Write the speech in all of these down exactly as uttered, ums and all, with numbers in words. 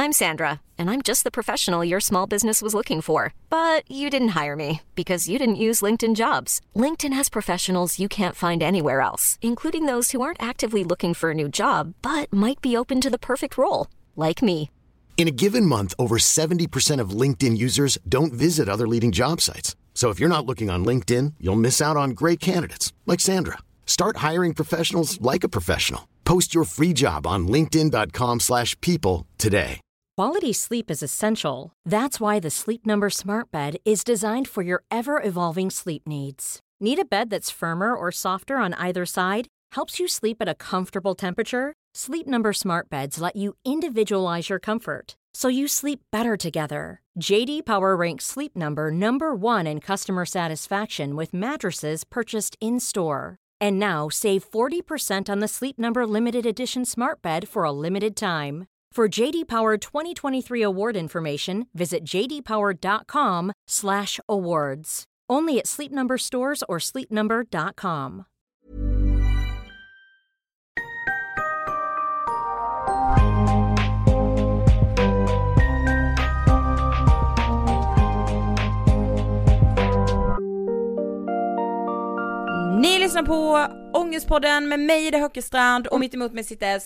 I'm Sandra, and I'm just the professional your small business was looking for. But you didn't hire me because you didn't use LinkedIn Jobs. LinkedIn has professionals you can't find anywhere else, including those who aren't actively looking for a new job, but might be open to the perfect role, like me. In a given month, over seventy percent of LinkedIn users don't visit other leading job sites. So if you're not looking on LinkedIn, you'll miss out on great candidates like Sandra. Start hiring professionals like a professional. Post your free job on linkedin dot com slash people today. Quality sleep is essential. That's why the Sleep Number Smart Bed is designed for your ever-evolving sleep needs. Need a bed that's firmer or softer on either side? Helps you sleep at a comfortable temperature? Sleep Number Smart Beds let you individualize your comfort, so you sleep better together. J D Power ranks Sleep Number number one in customer satisfaction with mattresses purchased in-store. And now, save forty percent on the Sleep Number Limited Edition Smart Bed for a limited time. For J D Power twenty twenty-three award information, visit j d power dot com slash awards. Only at Sleep Number stores or sleep number dot com. Ni lyssnar på Ångestpodden med mig, Ida Höckestrand, och mitt emot mig sitter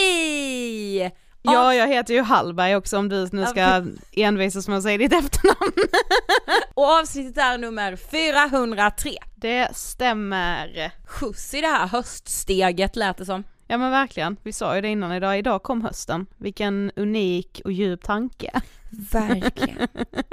Sofie. Ja, jag heter ju Hallberg också, om du nu ska envisas med att säga ditt efternamn. Och avsnittet är nummer fyrahundratre. Det stämmer. Skjuts i det här höststeget lät det som. Ja men verkligen, vi sa ju det innan idag, idag kom hösten. Vilken unik och djup tanke. Verkligen.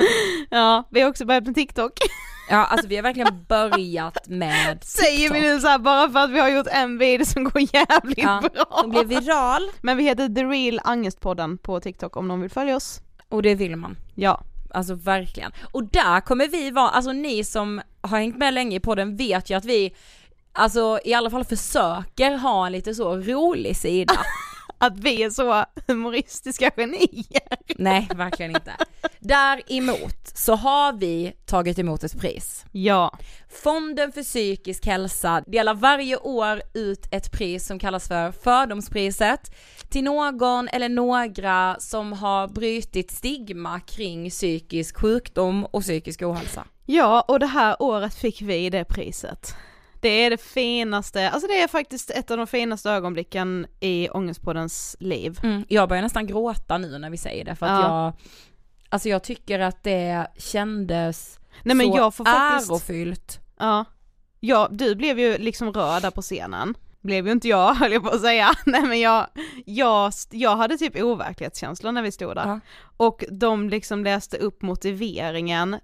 Ja, vi har också börjat med TikTok. Ja, alltså vi har verkligen börjat med TikTok. Säger vi nu så här bara för att vi har gjort en video som går jävligt ja, bra. Som blev viral. Men vi heter The Real Angestpodden på TikTok om någon vill följa oss. Och det vill man. Ja. Alltså verkligen. Och där kommer vi vara, alltså ni som har hängt med länge i podden vet ju att vi, alltså i alla fall försöker ha en lite så rolig sida. Att vi är så humoristiska genier. Nej, verkligen inte. Däremot så har vi tagit emot ett pris. Ja. Fonden för psykisk hälsa delar varje år ut ett pris som kallas för fördomspriset till någon eller några som har brytit stigma kring psykisk sjukdom och psykisk ohälsa. Ja, och det här året fick vi det priset. Det är det finaste, alltså det är faktiskt ett av de finaste ögonblicken i Ångestpoddens liv. Mm, jag börjar nästan gråta nu när vi säger det, för att ja. jag alltså jag tycker att det kändes Nej, men så jag får faktiskt, ärofyllt. Ja. Ja, du blev ju liksom röd där på scenen. Blev ju inte jag, höll jag på att säga. Nej men jag, jag, jag hade typ overklighetskänslor när vi stod där. Ja. Och de liksom läste upp motiveringen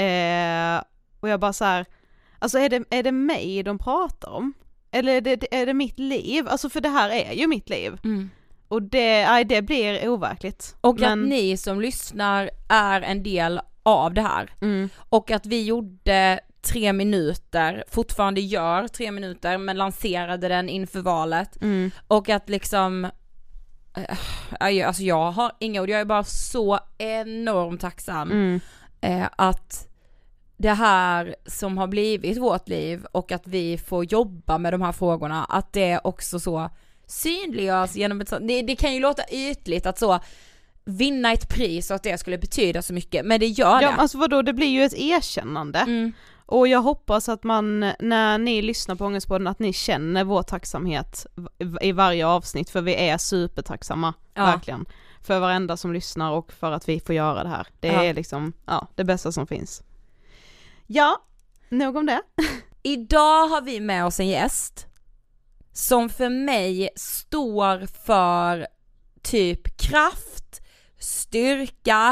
eh, och jag bara så här. Alltså är det, är det mig de pratar om? Eller är det, är det mitt liv? Alltså för det här är ju mitt liv. Mm. Och det, nej, det blir overkligt. Och men... att ni som lyssnar är en del av det här. Mm. Och att vi gjorde tre minuter, fortfarande gör tre minuter, men lanserade den inför valet. Mm. Och att liksom, äh, alltså jag har inga ord, jag är bara så enormt tacksam mm. äh, att det här som har blivit vårt liv och att vi får jobba med de här frågorna, att det också så synliggörs genom ett, det, det kan ju låta ytligt att så vinna ett pris och att det skulle betyda så mycket, men det gör det. Ja, alltså vadå, det blir ju ett erkännande. Mm. Och jag hoppas att man, när ni lyssnar på Ångestpodden, att ni känner vår tacksamhet i varje avsnitt, för vi är supertacksamma, ja. Verkligen. För varenda som lyssnar och för att vi får göra det här. Det ja. är liksom, ja, det bästa som finns. Ja, nog om det. Idag har vi med oss en gäst som för mig står för typ kraft, styrka.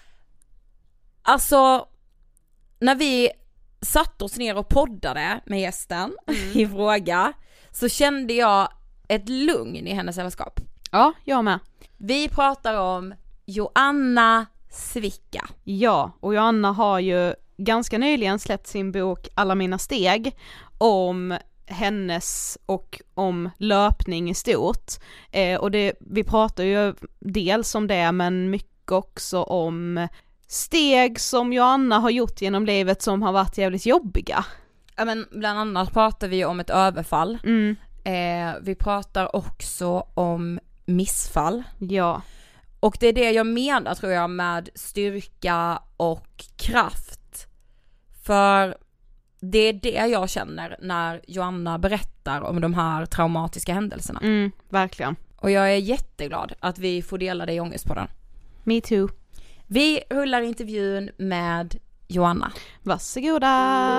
Alltså, när vi satt oss ner och poddade med gästen mm. i fråga, så kände jag ett lugn i hennes sällskap. Ja, jag med. Vi pratar om Joanna Svicka. Ja, och Joanna har ju ganska nyligen släppt sin bok Alla mina steg, om hennes och om löpning i stort. Eh, och det, vi pratar ju dels om det, men mycket också om steg som Joanna har gjort genom livet som har varit jävligt jobbiga. Ja, men bland annat pratar vi om ett överfall. Mm. Eh, vi pratar också om missfall. Ja. Och det är det jag menar tror jag med styrka och kraft. För det är det jag känner när Joanna berättar om de här traumatiska händelserna. Mm, verkligen. Och jag är jätteglad att vi får dela det i Ångestpodden. Me too. Vi rullar intervjun med Joanna. Varsågoda!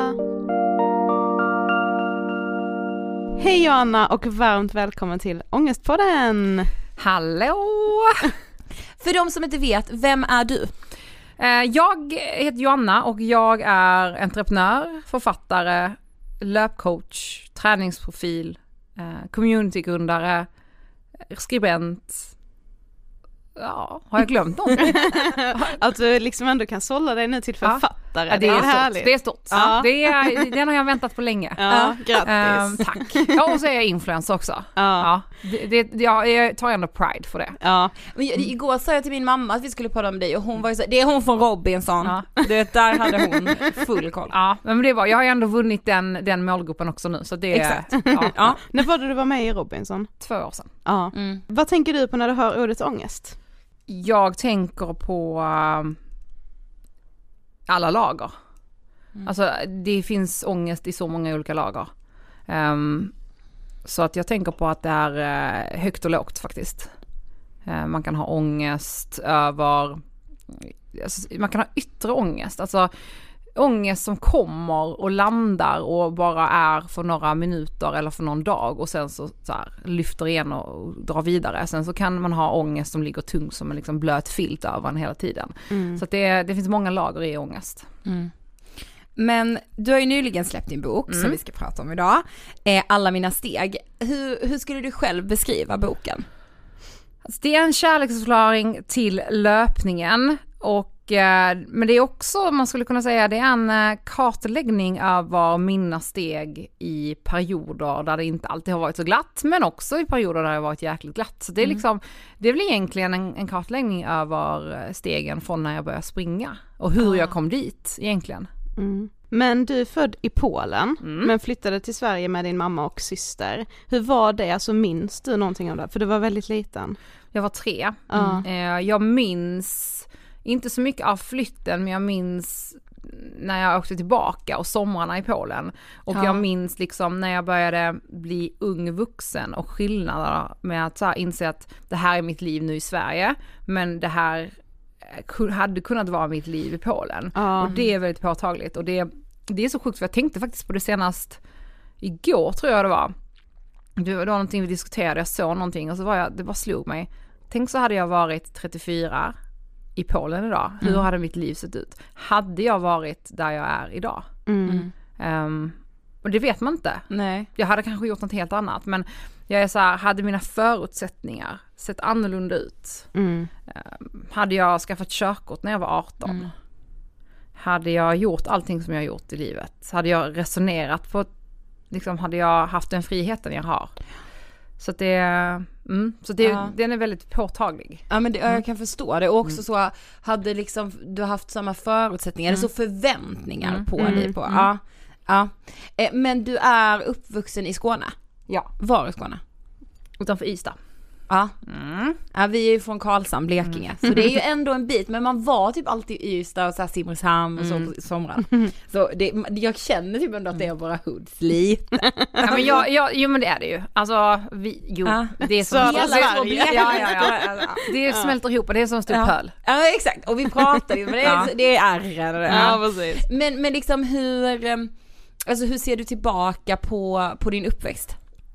Hej Joanna och varmt välkommen till Ångestpodden! Hallå! För de som inte vet, vem är du? Jag heter Joanna och jag är entreprenör, författare, löpcoach, träningsprofil, communitygrundare, skribent. Ja, har jag glömt någonting? Att du liksom ändå kan sålla dig nu till författare. Ja, det, är det är stort. härligt. Det är stort. Ja. Det är, den har jag väntat på länge. Ja, grattis. Um, tack. Ja, och så är jag influencer också. Ja. Ja, det, det, jag, jag tar ändå pride för det. Ja. Men igår sa jag till min mamma att vi skulle podda om dig och hon var ju så, det är hon från Robinson. Ja. Det där hade hon full koll. Ja, men det var, jag har ju ändå vunnit den, den målgruppen också nu. Så det, exakt. Ja. Ja. När var det du var med i Robinson? Två år sedan. Ja. Mm. Vad tänker du på när du hör ordet ångest? Jag tänker på uh, alla lager. Mm. Alltså det finns ångest i så många olika lager. Um, så att jag tänker på att det är uh, högt och lågt faktiskt. Uh, man kan ha ångest över, alltså, man kan ha yttre ångest. Alltså ångest som kommer och landar och bara är för några minuter eller för någon dag och sen så, så här, lyfter igen och drar vidare. Sen så kan man ha ångest som ligger tung som en liksom blöt filt över en hela tiden. Mm. Så att det, det finns många lager i ångest. Mm. Men du har ju nyligen släppt din bok mm. som vi ska prata om idag. Eh, Alla mina steg. Hur, hur skulle du själv beskriva boken? Alltså, det är en kärleksförklaring till löpningen och men det är också, man skulle kunna säga, det är en kartläggning över mina steg i perioder där det inte alltid har varit så glatt, men också i perioder där det har varit jäkligt glatt. Så det är liksom, det är väl egentligen en, en kartläggning över stegen från när jag började springa och hur ah. jag kom dit egentligen. Mm. Men du är född i Polen, mm. men flyttade till Sverige med din mamma och syster. Hur var det? Alltså minns du någonting om det? För du var väldigt liten. Jag var tre. Mm. Jag minns inte så mycket av flytten, men jag minns när jag åkte tillbaka och somrarna i Polen. Och ja. jag minns liksom när jag började bli ung vuxen och skillnader med att så här, inse att det här är mitt liv nu i Sverige, men det här hade kunnat vara mitt liv i Polen. Ja. Och det är väldigt påtagligt. Och det, det är så sjukt, för jag tänkte faktiskt på det senast igår, tror jag det var. Det var någonting vi diskuterade, jag såg någonting och så var jag, det bara slog mig. Tänk så hade jag varit trettiofyra i Polen idag. Hur mm. hade mitt liv sett ut? Hade jag varit där jag är idag? Mm. Um, och det vet man inte. Nej. Jag hade kanske gjort något helt annat. Men jag är så här, hade mina förutsättningar sett annorlunda ut? Mm. Um, hade jag skaffat körkort när jag var arton? Mm. Hade jag gjort allting som jag har gjort i livet? Hade jag resonerat på, liksom, hade jag haft den friheten jag har? Så att det, mm, så det, ja. den är väldigt påtaglig. Ja, men det, jag kan förstå det. Och också mm. så hade liksom du haft samma förutsättningar, mm. eller så förväntningar mm. på mm. dig på. Mm. Ja. Ja. Eh, men du är uppvuxen i Skåne? Ja. Var i Skåne? Utanför Ystad. Ja. Mm. Ja, vi är ju från Karlshamn, Blekinge. Mm. Så det är ju ändå en bit. Men man var typ alltid i Ystad och så här Simrishamn och så mm. på somran. Så det, jag känner typ ändå att det är bara hoods lite. Ja, men jag, jag, jo men det är det ju. Alltså, vi, jo. Ja. Det är som hela Sverige. Ja, ja, ja. Det smälter ihop och det är som stor ja. pöl. Ja, exakt. Och vi pratar ju, men det är, ja. det är ärr. Ja, precis. Men, men liksom hur, alltså hur ser du tillbaka på, på din uppväxt?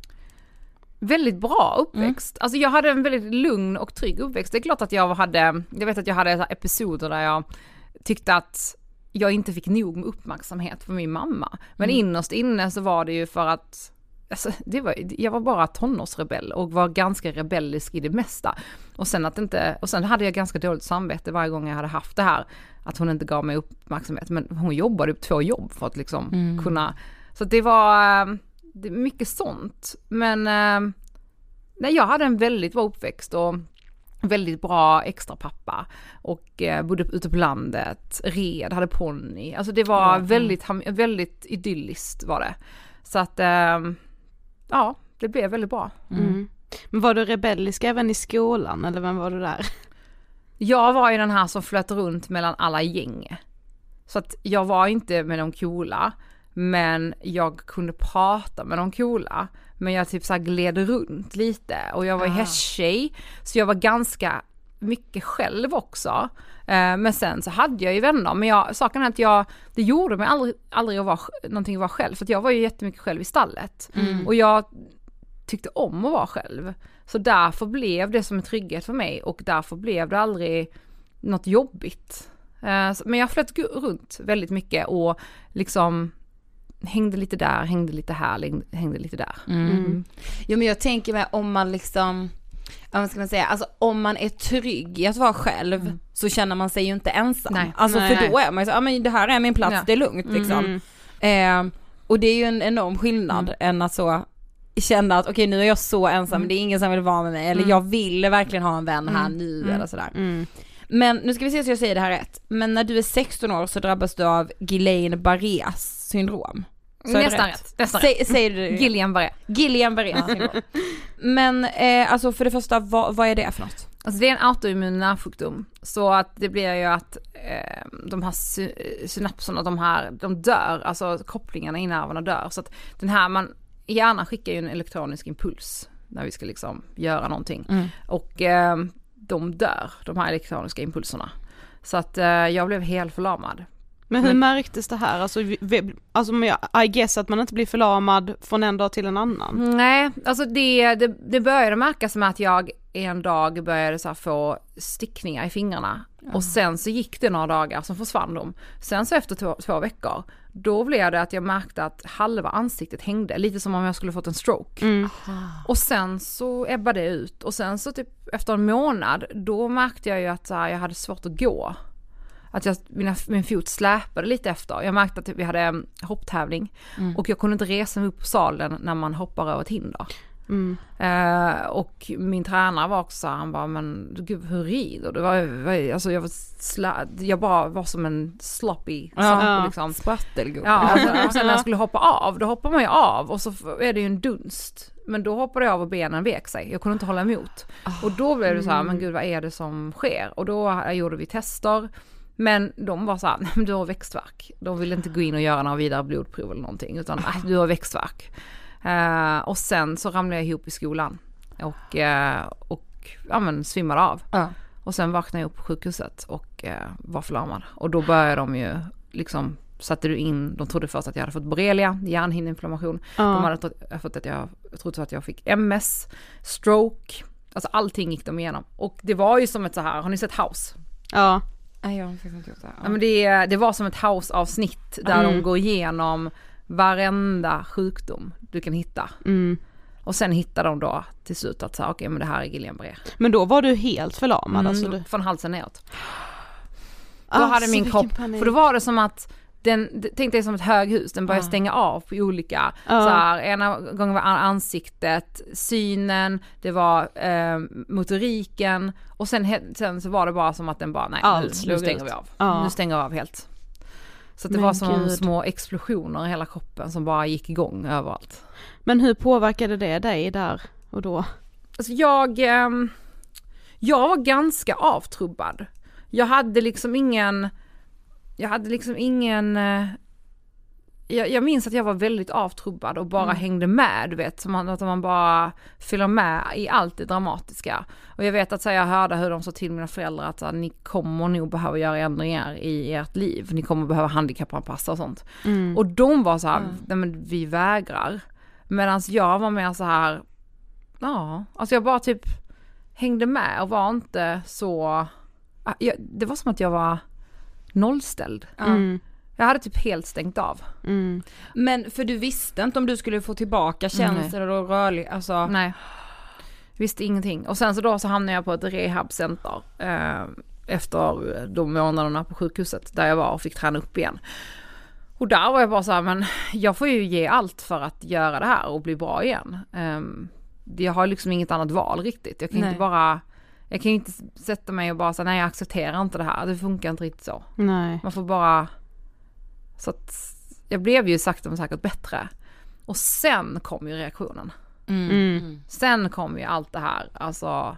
Väldigt bra uppväxt. Mm. Alltså jag hade en väldigt lugn och trygg uppväxt. Det är klart att jag hade, jag vet att jag hade episoder där jag tyckte att jag inte fick nog med uppmärksamhet från min mamma. Men mm. innerst inne så var det ju för att alltså, det var, jag var bara tonårsrebell och var ganska rebellisk i det mesta. Och sen, att inte, och sen hade jag ganska dåligt samvete varje gång jag hade haft det här. Att hon inte gav mig uppmärksamhet. Men hon jobbade upp två jobb för att liksom mm. kunna... Så det var det mycket sånt. Men nej, jag hade en väldigt bra uppväxt och väldigt bra extra pappa. Och eh, bodde ute på landet, red, hade ponny. Alltså det var mm. väldigt, väldigt idylliskt var det. Så att, eh, ja, det blev väldigt bra. Mm. Men var du rebellisk även i skolan eller vem var du där? jag var ju den här som flöt runt mellan alla gäng. Så att jag var inte med de coola, men jag kunde prata med de coola. Men jag typ så här gled runt lite. Och jag var ju ah. hästtjej, så jag var ganska mycket själv också. Eh, men sen så hade jag ju vänner. Men jag, saken är att jag, det gjorde mig aldrig, aldrig att vara någonting att vara själv. För att jag var ju jättemycket själv i stallet. Mm. Och jag tyckte om att vara själv. Så därför blev det som en trygghet för mig. Och därför blev det aldrig något jobbigt. Eh, men jag flöt runt väldigt mycket och liksom hängde lite där, hängde lite här, hängde lite där. Mm. Mm. Jo, men jag tänker mig om man liksom, vad ska man säga, alltså om man är trygg i att vara själv mm. så känner man sig ju inte ensam. Nej. Alltså nej, för då är man ju så, ja men det här är min plats, ja. Det är lugnt liksom. Mm. Eh, och det är ju en enorm skillnad mm. än att så känna att okej okay, nu är jag så ensam, mm. det är ingen som vill vara med mig, eller mm. jag ville verkligen ha en vän här mm. nu mm. eller sådär. Mm. Men nu ska vi se så jag säger det här rätt. Men när du är sexton år så drabbas du av Guillain-Barrés syndrom. Så nästan rätt. rätt. Nästan Säg, säger du Guillain-Barré. Guillain-Barré syndrom. Men eh, alltså för det första, vad, vad är det för något? Alltså det är en autoimmun nervsjukdom. Så att det blir ju att eh, de här sy- synapserna, de här, de dör. Alltså kopplingarna i nerverna dör. Så att den här, man, hjärnan skickar ju en elektronisk impuls när vi ska liksom göra någonting. Mm. Och eh, de dör, de här elektroniska impulserna. Så att eh, jag blev helt förlamad. Men hur Men, märktes det här? Alltså, vi, alltså I guess att man inte blir förlamad från en dag till en annan. Nej, alltså det, det, det började märkas med att jag en dag började så här få stickningar i fingrarna. Ja. Och sen så gick det några dagar, så försvann de. Sen så efter två, två veckor, då blev det att jag märkte att halva ansiktet hängde. Lite som om jag skulle fått en stroke. Mm. Och sen så ebbade det ut. Och sen så typ efter en månad, då märkte jag ju att så här, jag hade svårt att gå. Att jag, mina, min fot släpade lite efter. Jag märkte att vi hade en hopptävling. Mm. Och jag kunde inte resa mig upp på salen när man hoppar över ett hinder. Mm. Uh, och min tränare var också, han bara, men gud, hur rider du? Var, alltså, jag, var sla, jag bara var som en sloppy ja, liksom. Sprattelgubbe. Ja, alltså, och sen när jag skulle hoppa av, då hoppar man ju av och så är det ju en dunst. Men då hoppade jag av och benen vek sig. Jag kunde inte hålla emot. Oh. Och då blev det så här, men gud, vad är det som sker? Och då gjorde vi tester. Men de var så här, nej, du har växtvärk. De ville inte gå in och göra några vidare blodprov eller någonting. Utan, nej, du har växtvärk. Uh, och sen så ramlade jag ihop i skolan. Och, uh, och ja, men, svimmade av. Uh. Och sen vaknade jag upp på sjukhuset och uh, var förlamad. Och då började de ju liksom, satte du in, de trodde först att jag hade fått borrelia, hjärnhinneinflammation. Uh. De hade trott, fått att jag, jag trodde att jag fick M S, stroke. Alltså allting gick de igenom. Och det var ju som ett så här, har ni sett House? Ja. Nej, jag har faktiskt inte gjort det. Ja, men det, det var som ett House-avsnitt där mm. de går igenom varenda sjukdom du kan hitta. Mm. Och sen hittar de då till slut att säga, okej, okay, men det här är Guillain-Barré. Men då var du helt förlamad? Mm, alltså du... Från halsen neråt. Då alltså, hade min kropp, panik. För då var det som att den, tänk dig som ett höghus, den började ah. stänga av på olika, ah. så här, ena gången var ansiktet, synen, det var eh, motoriken, och sen, sen så var det bara som att den bara, nej, Allt nu, nu stänger ut. vi av. Ah. Nu stänger vi av helt. Så att det Men var som Gud. små explosioner i hela kroppen som bara gick igång överallt. Men hur påverkade det dig där och då? Alltså jag, eh, jag var ganska avtrubbad. Jag hade liksom ingen... Jag hade liksom ingen... Jag, jag minns att jag var väldigt avtrubbad och bara mm. hängde med, du vet. Som att man bara fyller med i allt det dramatiska. Och jag vet att så jag hörde hur de sa till mina föräldrar att så, ni kommer nog behöva göra ändringar i ert liv. Ni kommer behöva handikappanpassa och sånt. Mm. Och de var så här, mm. nej men vi vägrar. Medan jag var mer så här, ja, alltså jag bara typ hängde med och var inte så... Jag, det var som att jag var... nollställd. Mm. Jag hade typ helt stängt av. Mm. Men för du visste inte om du skulle få tillbaka känslor och rörlig, alltså. Nej. Visste ingenting. Och sen så då så hamnade jag på ett rehabcenter eh, efter de månaderna på sjukhuset där jag var och fick träna upp igen. Och där var jag bara så här, men jag får ju ge allt för att göra det här och bli bra igen. Eh, jag har liksom inget annat val riktigt. Jag kan Nej. inte bara Jag kan ju inte sätta mig och bara säga, nej, jag accepterar inte det här. Det funkar inte riktigt så. Nej. Man får bara... Så att jag blev ju sakta men säkert bättre. Och sen kom ju reaktionen. Mm. Mm. Sen kom ju allt det här. Alltså,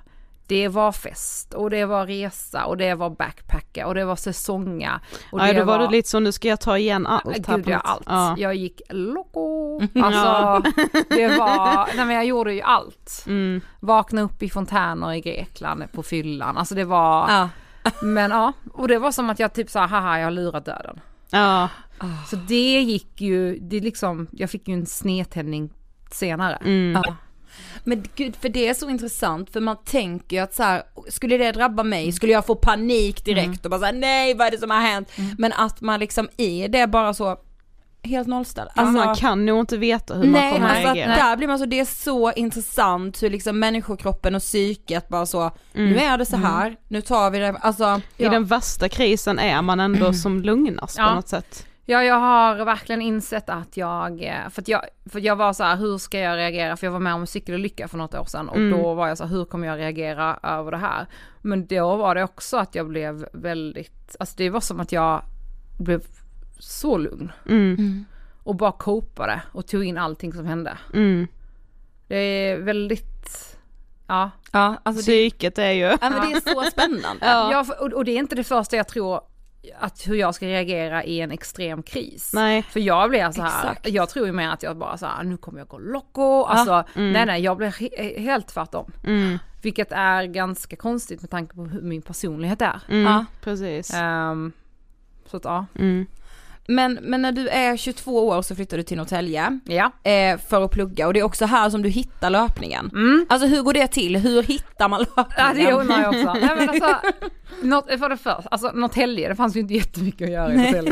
det var fest och det var resa och det var backpacka och det var säsonga. Och ja, det då var, var det lite så, nu ska jag ta igen allt. Gud, ja, allt. Ja. Jag gick loco. Alltså, det var, nej men jag gjorde ju allt. Mm. Vakna upp i fontäner i Grekland på fyllan. Alltså det var, Ja. men ja, och det var som att jag typ sa, haha, jag har lurat döden. Ja. Så det gick ju, det liksom, jag fick ju en snedtändning senare. Mm. Ja. Men gud, för det är så intressant, för man tänker ju att så här, skulle det drabba mig, skulle jag få panik direkt mm. och bara så här, nej, vad är det som har hänt? Mm. Men att man liksom i det bara så helt nollställd. Alltså, Alltså, man kan nog inte veta hur nej, man kommer alltså reagera. att där blir man så, det är så intressant hur liksom människokroppen och psyket bara så, Mm. nu är det så här, mm. nu tar vi det, alltså. I ja. den värsta krisen är man ändå Mm. som lugnast Ja. på något sätt. Ja, jag har verkligen insett att jag, för att jag, för att jag var så här, hur ska jag reagera? För jag var med om en cykelolycka för något år sedan och Mm. då var jag så här, hur kommer jag reagera över det här? Men då var det också att jag blev väldigt, alltså det var som att jag blev så lugn Mm. Mm. och bara kopade och tog in allting som hände. Mm. Det är väldigt, ja. Ja, alltså det, Psyket är ju... ja, men det är så spännande. Ja. Ja, och, och det är inte det första jag tror att hur jag ska reagera i en extrem kris. Nej. För jag blir så här, Exakt. jag tror ju mer att jag bara så här, nu kommer jag gå loco. Alltså, Mm. nej nej, jag blir he- helt tvärtom. Mm. Vilket är ganska konstigt med tanke på hur min personlighet är. Mm. Ja. Precis. Um, så att ja. Mm. Men, men när du är tjugotvå år så flyttar du till Norrtälje Ja. eh, för att plugga, och det är också här som du hittar löpningen. Mm. Alltså hur går det till? Hur hittar man löpningen? Ja, det undrar jag också. Nej, men alltså, något, för det första, alltså Norrtälje, det fanns ju inte jättemycket att göra i Norrtälje.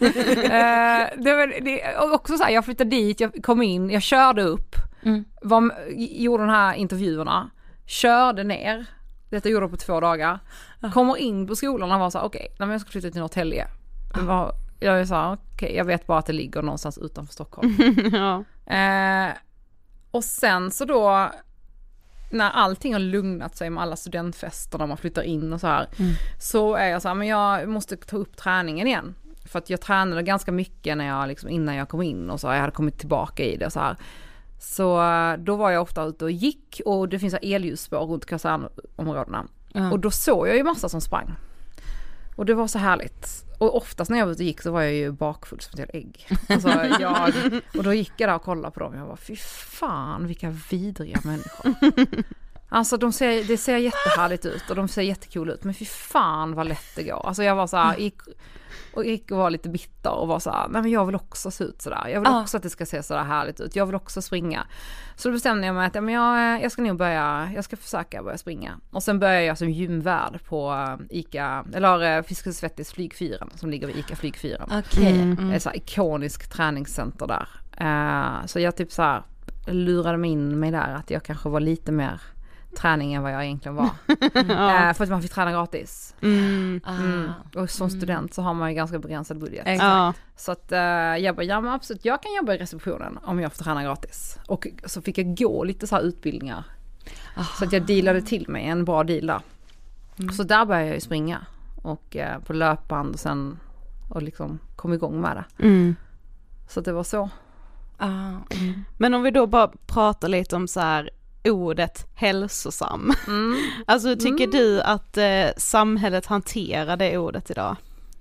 uh, det var, det, och också så här, jag flyttade dit, jag kom in, jag körde upp, Mm. var, gjorde de här intervjuerna, körde ner, detta gjorde jag på två dagar, kommer in på skolan och var så här, okej, okay, jag ska flytta till Norrtälje. Var, jag sa, okej, okay, jag vet bara att det ligger någonstans utanför Stockholm. Ja. Eh, och sen så då när allting har lugnat sig med alla studentfester när man flyttar in och så här, Mm. så är jag så här, men jag måste ta upp träningen igen. För att jag tränade ganska mycket när jag, liksom, innan jag kom in och så jag hade kommit tillbaka i det så här. Så då var jag ofta ute och gick, och det finns elljusspår runt kasernområdena. Ja. Och då såg jag ju massa som sprang. Och det var så härligt. Och oftast när jag var ute och gick så var jag ju bakfull som ett helt ägg. Alltså jag, och då gick jag där och kollade på dem. Jag var, fy fan vilka vidriga människor. Alltså de ser, det ser jättehärligt ut och de ser jättekul ut. Men fy fan vad lätt det går. Alltså jag var så här, gick, och gick och var lite bitter och var så här, nej men jag vill också se ut sådär. Jag vill Ja. också att det ska se sådär härligt ut. Jag vill också springa. Så då bestämde jag mig att ja, men jag, jag ska nog börja, jag ska försöka börja springa. Och sen började jag som gymvärd på Ica, eller Fiskars Svettis flygfyren som ligger vid Ica flygfyren. Okej. Mm. Det är så här ikonisk träningscenter där. Uh, så jag typ så här lurade mig in mig där att jag kanske var lite mer träning än vad jag egentligen var. Ja. Uh, för att man fick träna gratis. Mm. Mm. Ah. Och som student så har man ju ganska begränsad budget. Exakt. Ja. Så att uh, jag bara, ja men absolut, jag kan jobba i receptionen om jag får träna gratis. Och så fick jag gå lite så här utbildningar. Aha. Så att jag dealade till mig en bra deal där. Mm. Så där började jag ju springa. Och uh, på löpband och sen och liksom kom igång med det. Mm. Så att det var så. Ah. Mm. Men om vi då bara pratar lite om så här ordet hälsosam. Mm. Alltså hur tycker Mm. du att eh, samhället hanterar det ordet idag?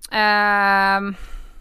Ehm.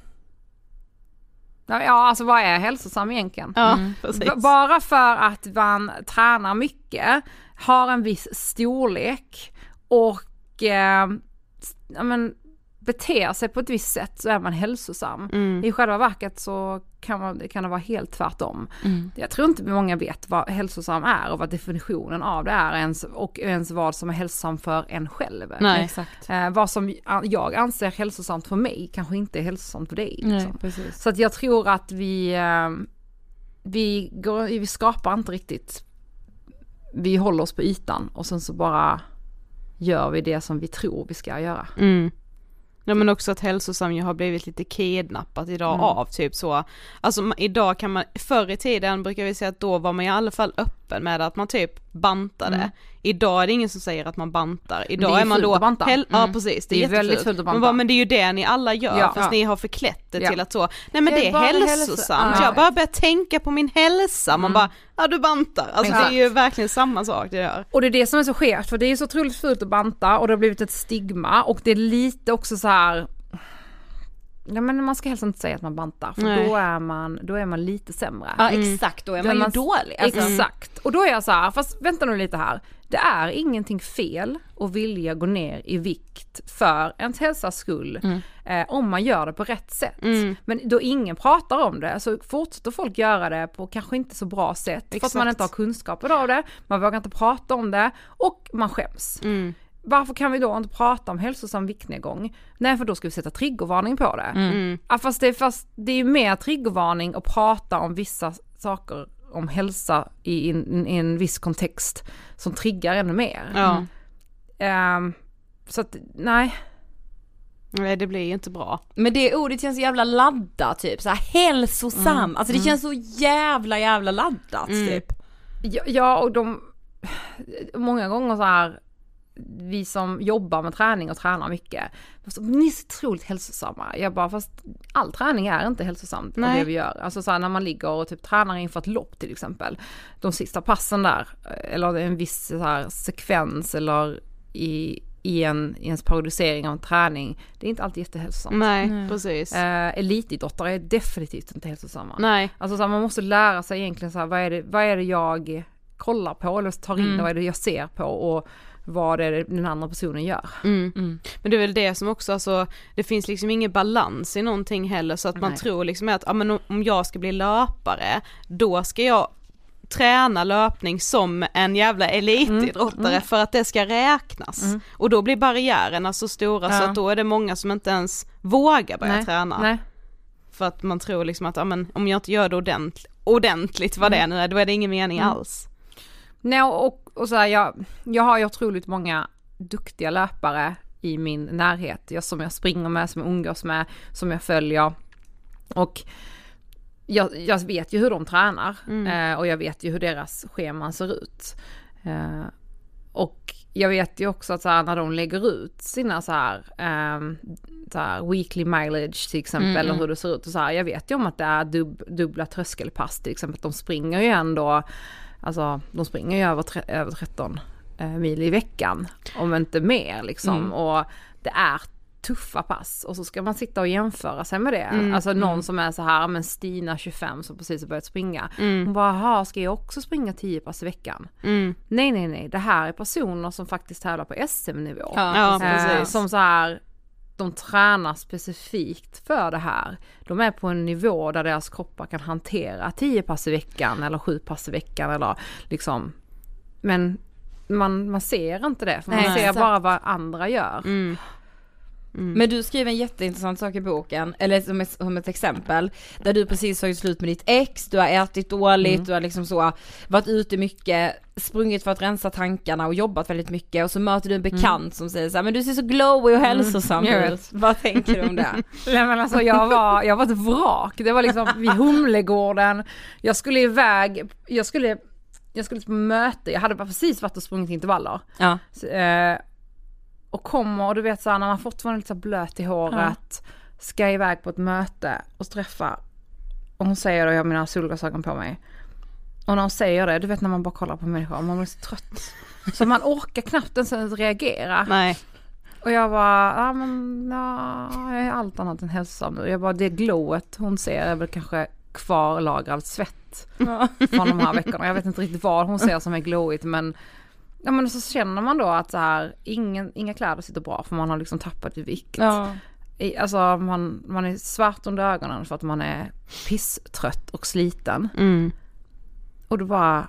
Ja, alltså vad är hälsosam egentligen? Ja, Mm. precis. B- bara för att man tränar mycket, har en viss storlek och eh, ja, men, beter sig på ett visst sätt så är man hälsosam. Mm. I själva verket så kan, man, kan det vara helt tvärtom. Mm. Jag tror inte många vet vad hälsosam är och vad definitionen av det är ens, och ens vad som är hälsosam för en själv. Nej. Exakt. Eh, vad som jag anser hälsosamt för mig kanske inte är hälsosamt för dig. Nej, Liksom. precis. Så att jag tror att vi, eh, vi, går, vi skapar inte riktigt, vi håller oss på ytan och sen så bara gör vi det som vi tror vi ska göra. Mm. Ja, men också att hälsosam ju har blivit lite kidnappat idag Mm. av typ så. Alltså ma- idag kan man, förr i tiden brukar vi säga att då var man i alla fall öppen kroppen med att man typ bantade. Mm. Idag är det ingen som säger att man bantar. Idag det är, är man då hel- mm. Ja precis, det är, det är väldigt fult att banta. Bara, men det är ju det ni alla gör, ja. fast ja. ni har förklätt det ja. till att så, nej men det är, det är hälsosamt. Ja. Jag bara börjar tänka på min hälsa. Man mm. bara, ja du bantar. Alltså Exakt. det är ju verkligen samma sak det gör. Och det är det som är så skevt, för det är så otroligt fult att banta och det har blivit ett stigma och det är lite också så här. Ja, men man ska helst inte säga att man bantar, för då är man då är man lite sämre. Ja, exakt, då är man ju man, dålig. Alltså. Exakt. Och då är jag så här, fast vänta nu lite här. Det är ingenting fel att vilja gå ner i vikt för ens hälsas skull mm. eh, om man gör det på rätt sätt. Mm. Men då ingen pratar om det så fortsätter folk göra det på kanske inte så bra sätt. Exakt. För att man inte har kunskaper av det, man vågar inte prata om det och man skäms. Mm. Varför kan vi då inte prata om hälsosam viktnedgång? Nej, för då ska vi sätta triggervarning på det. Mm. Ja, fast det är, fast det är ju mer triggervarning att prata om vissa saker om hälsa i, in, i en viss kontext som triggar ännu mer. Ja. Um, så att, nej. Nej, det blir ju inte bra. Men det ordet känns så jävla laddat, typ. Så här hälsosam. Mm. Alltså det mm. känns så jävla, jävla laddat, mm. typ. Ja, ja, och de... Många gånger så här... Vi som jobbar med träning och tränar mycket, ni är så otroligt hälsosamma. Jag bara, fast all träning är inte hälsosamt av det vi gör. Alltså så här, när man ligger och typ tränar inför ett lopp till exempel. De sista passen där, eller en viss så här sekvens eller i, i, en, i ens periodisering av en träning, det är inte alltid jättehälsosamt. Nej, mm. precis. Eh, elitidrottare är definitivt inte hälsosamma. Nej. Alltså så här, man måste lära sig egentligen så här, vad är det, vad är det jag kollar på eller tar in, mm. vad är det jag ser på och vad det är den andra personen gör. Mm. Mm. Men det är väl det som också, alltså, det finns liksom ingen balans i någonting heller, så att man Nej. tror liksom att ja, men om jag ska bli löpare, då ska jag träna löpning som en jävla elitidrottare mm. Mm. för att det ska räknas. Mm. Och då blir barriärerna så stora ja. så att då är det många som inte ens vågar börja Nej. träna. Nej. För att man tror liksom att ja, men, om jag inte gör det ordentligt, ordentligt vad mm. det är nu, då är det ingen mening mm. alls. Nej, och, och så här, jag, jag har ju otroligt många duktiga löpare i min närhet. Jag, som jag springer med, som jag umgås med, som jag följer. Och jag, jag vet ju hur de tränar. Mm. Eh, och jag vet ju hur deras scheman ser ut. Eh, och jag vet ju också att så här, när de lägger ut sina så här, eh, så här weekly mileage till exempel, mm. eller hur det ser ut. Och så här, jag vet ju om att det är dub, dubbla tröskelpass till exempel. De springer ju ändå... Alltså, de springer ju över, tre, över tretton eh, mil i veckan, om inte mer liksom. Mm. Och det är tuffa pass. Och så ska man sitta och jämföra sig med det. Mm. Alltså någon mm. som är så här, men Stina tjugofem som precis har börjat springa. Mm. Hon bara, aha, ska jag också springa tio pass i veckan? Mm. Nej, nej, nej. Det här är personer som faktiskt tävlar på S M-nivå. Ja, eh, som så här... De tränar specifikt för det här. De är på en nivå där deras kroppar kan hantera tio pass i veckan eller sju pass i veckan eller liksom. Men man, man ser inte det, för man Nej, ser exakt. bara vad andra gör. Mm. Mm. Men du skriver en jätteintressant sak i boken, eller som ett, som ett exempel, där du precis har gjort slut med ditt ex, du har ätit dåligt, mm. du har liksom så varit ute mycket, sprungit för att rensa tankarna och jobbat väldigt mycket, och så möter du en bekant mm. som säger så här, men du ser så glowy och hälsosam mm. ut. Vad tänker du om det? Nej, men alltså, jag var, jag var ett vrak. Det var liksom vid Humlegården. Jag skulle iväg, jag skulle jag skulle på möte, jag hade bara precis varit och sprungit intervaller. Ja. Så, eh, och kommer, och du vet så här, när man fortfarande lite så blöt i håret, ja. ska iväg på ett möte och träffa, och hon säger då, jag har mina solglasögon på mig, och när hon säger det, du vet när man bara kollar på människor, man blir så trött så man orkar knappt ens reagera. Nej. Och jag bara, ja men ja, jag är allt annat än hälsosam nu. Jag bara, det glowet hon ser är väl kanske kvarlagrad svett ja. från de här veckorna. Jag vet inte riktigt vad hon ser som är glowigt, men ja, men så känner man då att så här, ingen, inga kläder sitter bra för man har liksom tappat i vikt. Ja. I, alltså man, man är svart under ögonen för att man är pisstrött och sliten. Mm. Och då bara,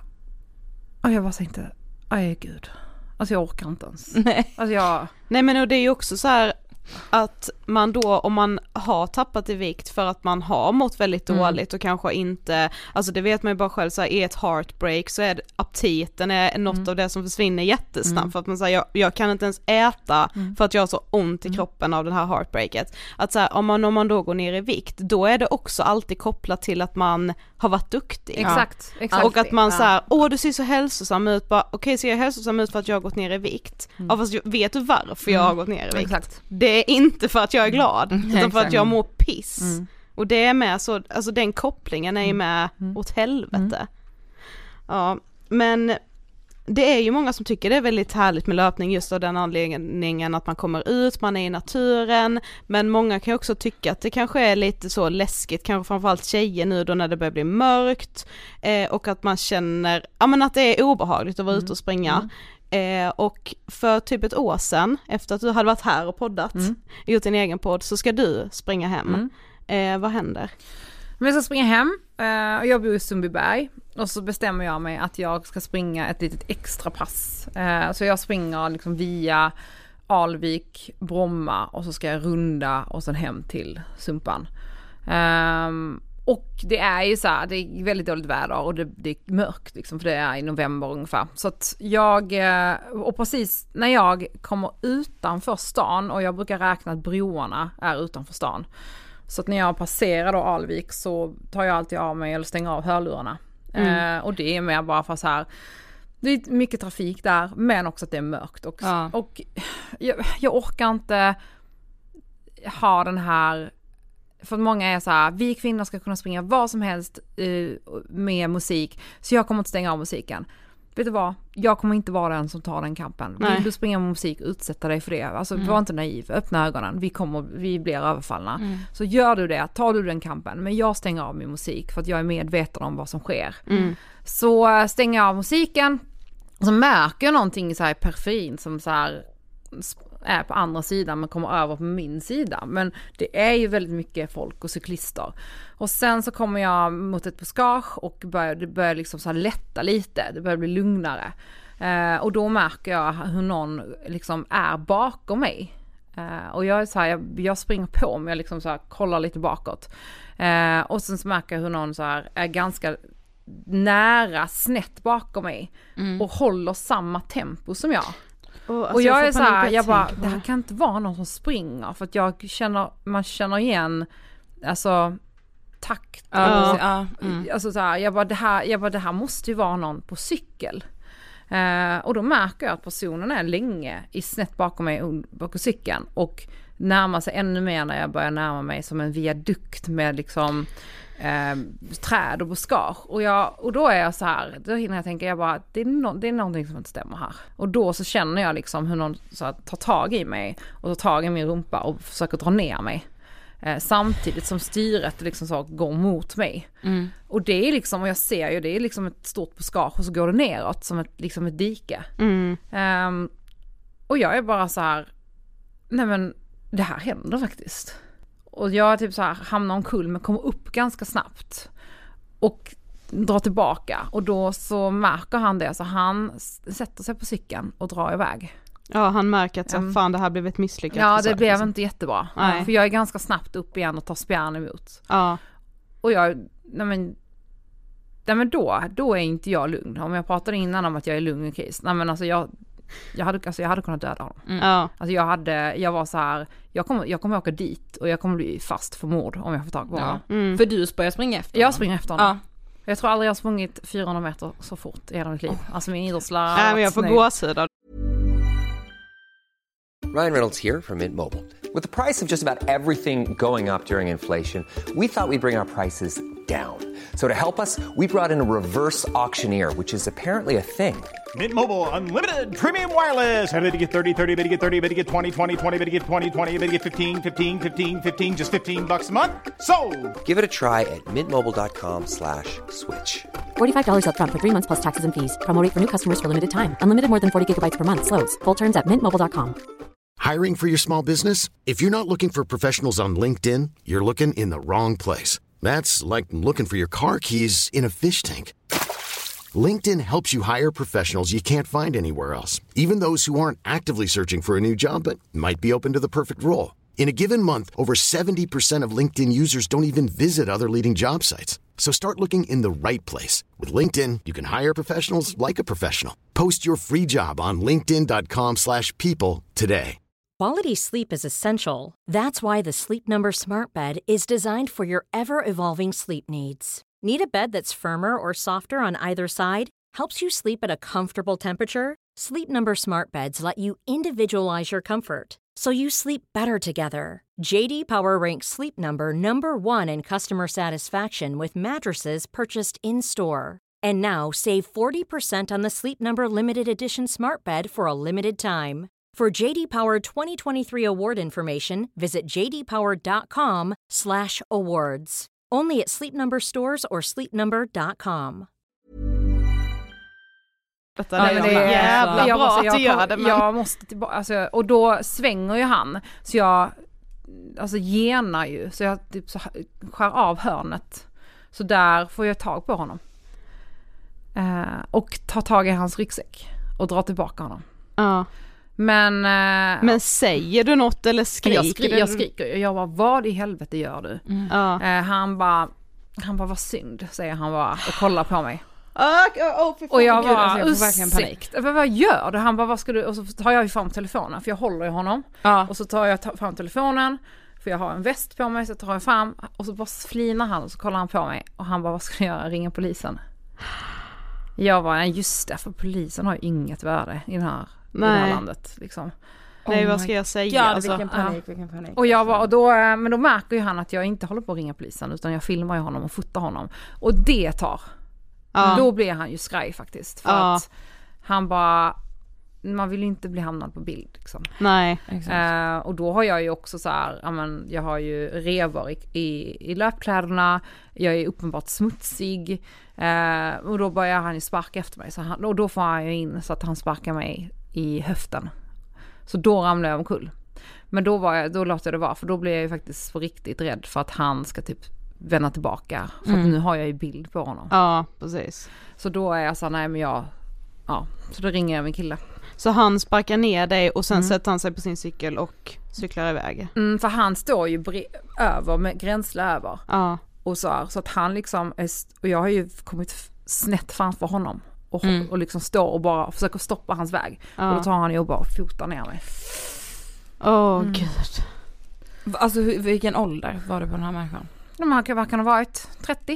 och jag bara tänkte, aj gud. Alltså jag orkar inte ens. Nej. Alltså jag... Nej, men och det är ju också så här att man då, om man har tappat i vikt för att man har mått väldigt mm. dåligt och kanske inte, alltså det vet man ju bara själv, så här, i ett heartbreak så är det, aptiten är något mm. av det som försvinner jättesnabbt mm. för att man säger, jag, jag kan inte ens äta mm. för att jag har så ont i mm. kroppen av den här heartbreaket. Att så här, om man, om man då går ner i vikt, då är det också alltid kopplat till att man har varit duktig. Exakt, exakt. Och att man Ja. så här, åh du ser så hälsosam ut, bara okej okay, ser jag hälsosam ut för att jag har gått ner i vikt? Mm. Ja fast vet du varför jag har gått ner i vikt? Exakt. Det är inte för att jag är glad, Mm. utan för Exakt. att jag mår piss. Mm. Och det är med så, alltså den kopplingen är ju med Mm. åt helvete. Mm. Ja, men det är ju många som tycker det är väldigt härligt med löpning just av den anledningen att man kommer ut, man är i naturen, men många kan också tycka att det kanske är lite så läskigt, kanske framförallt tjejer nu då när det börjar bli mörkt eh, och att man känner, ja men att det är obehagligt att vara Mm. ute och springa. Mm. Eh, och för typ ett år sedan, efter att du hade varit här och poddat, Mm. gjort din egen podd, så ska du springa hem. Mm. Eh, vad händer? Men jag ska springa hem eh, och jag bor i Sundbyberg och så bestämmer jag mig att jag ska springa ett litet extra pass. Eh, så jag springer liksom via Alvik, Bromma och så ska jag runda och sen hem till Sumpan. Eh, och det är ju så här, det är väldigt dåligt väder och det, det är mörkt liksom, för det är i november ungefär. Så att jag, eh, och precis när jag kommer utanför stan, och jag brukar räkna att broarna är utanför stan. Så att när jag passerar då Alvik så tar jag alltid av mig eller stänger av hörlurarna. Mm. Eh, och det är mer bara för så här, det är mycket trafik där, men också att det är mörkt. Och, Ja. och jag, jag orkar inte ha den här, för att många är så här, vi kvinnor ska kunna springa vad som helst eh, med musik, så jag kommer inte stänga av musiken. Vet du vad? Jag kommer inte vara den som tar den kampen. Nej. Vill du springa med musik, utsätta dig för det. Alltså Mm. var inte naiv, öppna ögonen. Vi kommer, vi blir överfallna. Mm. Så gör du det, tar du den kampen. Men jag stänger av min musik för att jag är medveten om vad som sker. Mm. Så äh, stänger jag av musiken och så märker jag någonting så här i periferin som så här är på andra sidan men kommer över på min sida. Men det är ju väldigt mycket folk och cyklister. Och sen så kommer jag mot ett buskage och börjar, det börjar liksom så här lätta lite. Det börjar bli lugnare. Eh, och då märker jag hur någon liksom är bakom mig. Eh, och jag är så här, jag, jag springer på mig, jag liksom så här kollar lite bakåt. Eh, och sen så märker jag hur någon så här är ganska nära, snett bakom mig. Mm. Och håller samma tempo som jag. Och, alltså, Och jag är får så här, panik jag bara, tänka på det här kan inte vara någon som springer, för att jag känner, man känner igen, alltså takt. Ja, och, ja, mm. Alltså så här, jag bara, det här, jag bara, det här måste ju vara någon på cykel. Eh, och då märker jag att personen är länge i snett bakom mig bakom cykeln och närmar sig ännu mer när jag börjar närma mig som en viadukt med liksom eh, träd och buskage. Och, jag, och då är jag så här, då hinner jag tänka, jag bara, det är, no, det är någonting som inte stämmer här. Och då så känner jag liksom hur någon så här, tar tag i mig och tar tag i min rumpa och försöker dra ner mig. Eh, samtidigt som styret liksom så går mot mig. Mm. Och det är liksom, och jag ser ju, det är liksom ett stort buskage och så går det neråt som ett, liksom ett dike. Mm. Um, och jag är bara så här, nej men det här händer faktiskt. Och jag typ så här hamnar omkull men kommer upp ganska snabbt och drar tillbaka. Och då så märker han det, så han sätter sig på cykeln och drar iväg. Ja, han märker att så, Mm. fan det här blev ett misslyckat Ja, det försök, blev liksom. inte jättebra. Nej. För jag är ganska snabbt upp igen och tar spjärn emot. Ja. Och jag, nej men, nej men då, då är inte jag lugn. Om jag pratade innan om att jag är lugn i kris. Nej men alltså jag, jag hade, alltså jag hade kunnat döda honom. Mm. Ja. Alltså jag hade, jag var så här, jag kommer, jag kommer åka dit och jag kommer bli fast för mord om jag får tag på honom. Ja. Mm. För du börjar springa efter Jag honom. springer efter honom. Ja. Jag tror aldrig jag har sprungit fyrahundra meter så fort i hela mitt liv. Alltså min idrottslärare. Nej, men jag får gåshud av. Ryan Reynolds here from Mint Mobile. With the price of just about everything going up during inflation, we thought we'd bring our prices down. So to help us, we brought in a reverse auctioneer, which is apparently a thing. Mint Mobile Unlimited Premium Wireless. How to get thirty, thirty, how to get thirty, how to get twenty, twenty, twenty, how to get twenty, twenty, how to get fifteen, fifteen, fifteen, fifteen, just fifteen bucks a month? Sold! Give it a try at mintmobile.com slash switch. forty-five dollars up front for three months plus taxes and fees. Promo rate for new customers for limited time. Unlimited more than forty gigabytes per month slows. Full terms at mint mobile dot com. Hiring for your small business? If you're not looking for professionals on LinkedIn, you're looking in the wrong place. That's like looking for your car keys in a fish tank. LinkedIn helps you hire professionals you can't find anywhere else, even those who aren't actively searching for a new job but might be open to the perfect role. In a given month, over seventy percent of LinkedIn users don't even visit other leading job sites. So start looking in the right place. With LinkedIn, you can hire professionals like a professional. Post your free job on linkedin dot com slash people today. Quality sleep is essential. That's why the Sleep Number Smart Bed is designed for your ever-evolving sleep needs. Need a bed that's firmer or softer on either side? Helps you sleep at a comfortable temperature? Sleep Number smart beds let you individualize your comfort, so you sleep better together. J D Power ranks Sleep Number number one in customer satisfaction with mattresses purchased in-store. And now save forty percent on the Sleep Number limited edition smart bed for a limited time. For J D Power twenty twenty-three award information, visit j d power dot com slash awards. Only at Sleep Number stores or sleep number dot com. Detta ja, är det är jävla jag bra måste, att jag, du gör det. Men... Jag måste tillbaka, alltså, och då svänger ju han, så jag alltså genar ju, så jag typ så skär av hörnet. Så där får jag tag på honom. Eh, och tar tag i hans ryggsäck och drar tillbaka honom. Ja. Men, eh, men säger du något eller skriker jag skri- du? Jag skriker. Jag bara, vad i helvete gör du? Mm. Ja. Eh, han bara, han bara, vad synd, säger han bara och kollar på mig. Oh, oh, och jag var alltså, jag får verkligen panik. Vad, vad gör du? Han bara, vad ska du? Och så tar jag ju fram telefonen, för jag håller ju honom. Ja. Och så tar jag ta- fram telefonen, för jag har en väst på mig, så tar jag fram. Och så bara flinar han och så kollar han på mig. Och han bara, vad ska du göra? Ringa polisen. Jag var just det, för polisen har ju inget värde i, den här, i det här landet. Liksom. Nej, oh vad ska jag säga? God, alltså, vilken panik, ja. vilken panik. Och jag var, och då, men då märker ju han att jag inte håller på att ringa polisen, utan jag filmar ju honom och fotar honom. Och det tar... Ja. Då blir han ju skraj faktiskt. För ja. att han bara, man vill ju inte bli hamnad på bild liksom. Nej. Eh, och då har jag ju också så här, ja, men, jag har ju revor i, i, i löpkläderna, jag är uppenbart smutsig. Eh, och då börjar han ju sparka efter mig. Så han, och då får han ju in så att han sparkar mig i höften. Så då ramlar jag omkull. Men då, var jag, då låter jag det vara, för då blir jag ju faktiskt på riktigt rädd för att han ska typ vända tillbaka. För mm. att nu har jag ju bild på honom. Ja, precis. Så då är jag så nej men jag, ja, så då ringer jag min kille. Så han sparkar ner dig och sen mm. sätter han sig på sin cykel och cyklar iväg. Mm, för han står ju bre- över, med gränsle över. Ja. Och så, här, så att han liksom, är st- och jag har ju kommit snett framför honom. Och, mm. och liksom står och bara försöker stoppa hans väg. Ja. Och då tar han ju och bara fotar ner mig. Åh oh, mm. gud. Alltså hur, vilken ålder var det på den här människan? De här kan, kan ha varit trettio.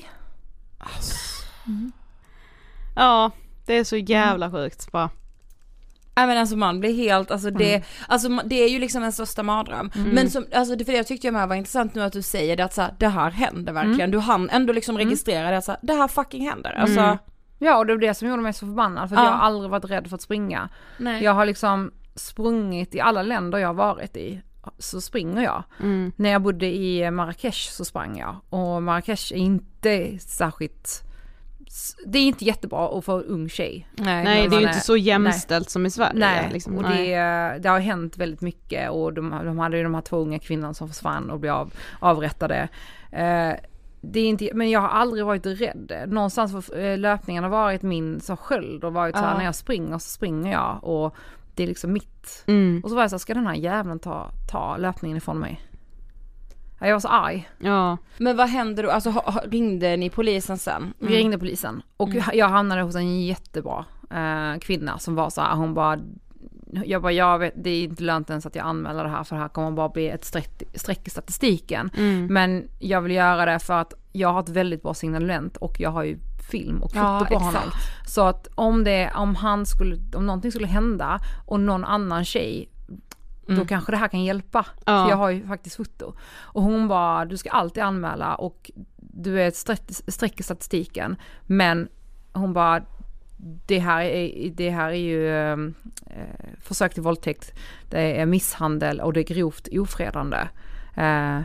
Mm. Ja, det är så jävla sjukt bara. Nej men alltså man blir helt, alltså det, mm. alltså det är ju liksom en största mardröm. Mm. Men som, alltså det, för det jag tyckte jag med var intressant nu att du säger det att så här, det här händer verkligen. Mm. Du hann ändå liksom registrera det att så här, det här fucking händer. Alltså. Mm. Ja, och det var det som gjorde mig så förbannad, för ja. jag har aldrig varit rädd för att springa. Nej. Jag har liksom sprungit i alla länder jag har varit i. Så springer jag. Mm. När jag bodde i Marrakesh så sprang jag. Och Marrakesh är inte särskilt... Det är inte jättebra att få en ung tjej. Nej, nej det är ju inte så jämställt nej. som i Sverige. Nej, liksom. och nej. Det, det har hänt väldigt mycket. Och de, de hade ju de här två unga kvinnorna som försvann och blev av, avrättade. Eh, det är inte, men jag har aldrig varit rädd. Någonstans för löpningen har varit min så sköld. Och varit så här, när jag springer så springer jag. Och det är liksom mitt. Mm. Och så var jag så här, ska den här jäveln ta, ta löpningen ifrån mig? Jag var så arg. Ja. Men vad hände då? Alltså ringde ni polisen sen? Mm. Vi ringde polisen. Och mm. jag hamnade hos en jättebra eh, kvinna som var så här, hon bara, jag bara, jag vet, det är inte lönt ens att jag anmäler det här, för det här kommer bara bli ett streck, streck i statistiken. Mm. Men jag vill göra det för att jag har ett väldigt bra signalement och jag har ju film och foto ja, på exakt. honom. Så att om det, om han skulle, om någonting skulle hända och någon annan tjej, mm. då kanske det här kan hjälpa. Ja. För jag har ju faktiskt foto. Och hon bara, du ska alltid anmäla och du är ett streck, streck i statistiken. Men hon bara, det här är, det här är ju eh, försök till våldtäkt, det är misshandel och det är grovt ofredande. Eh,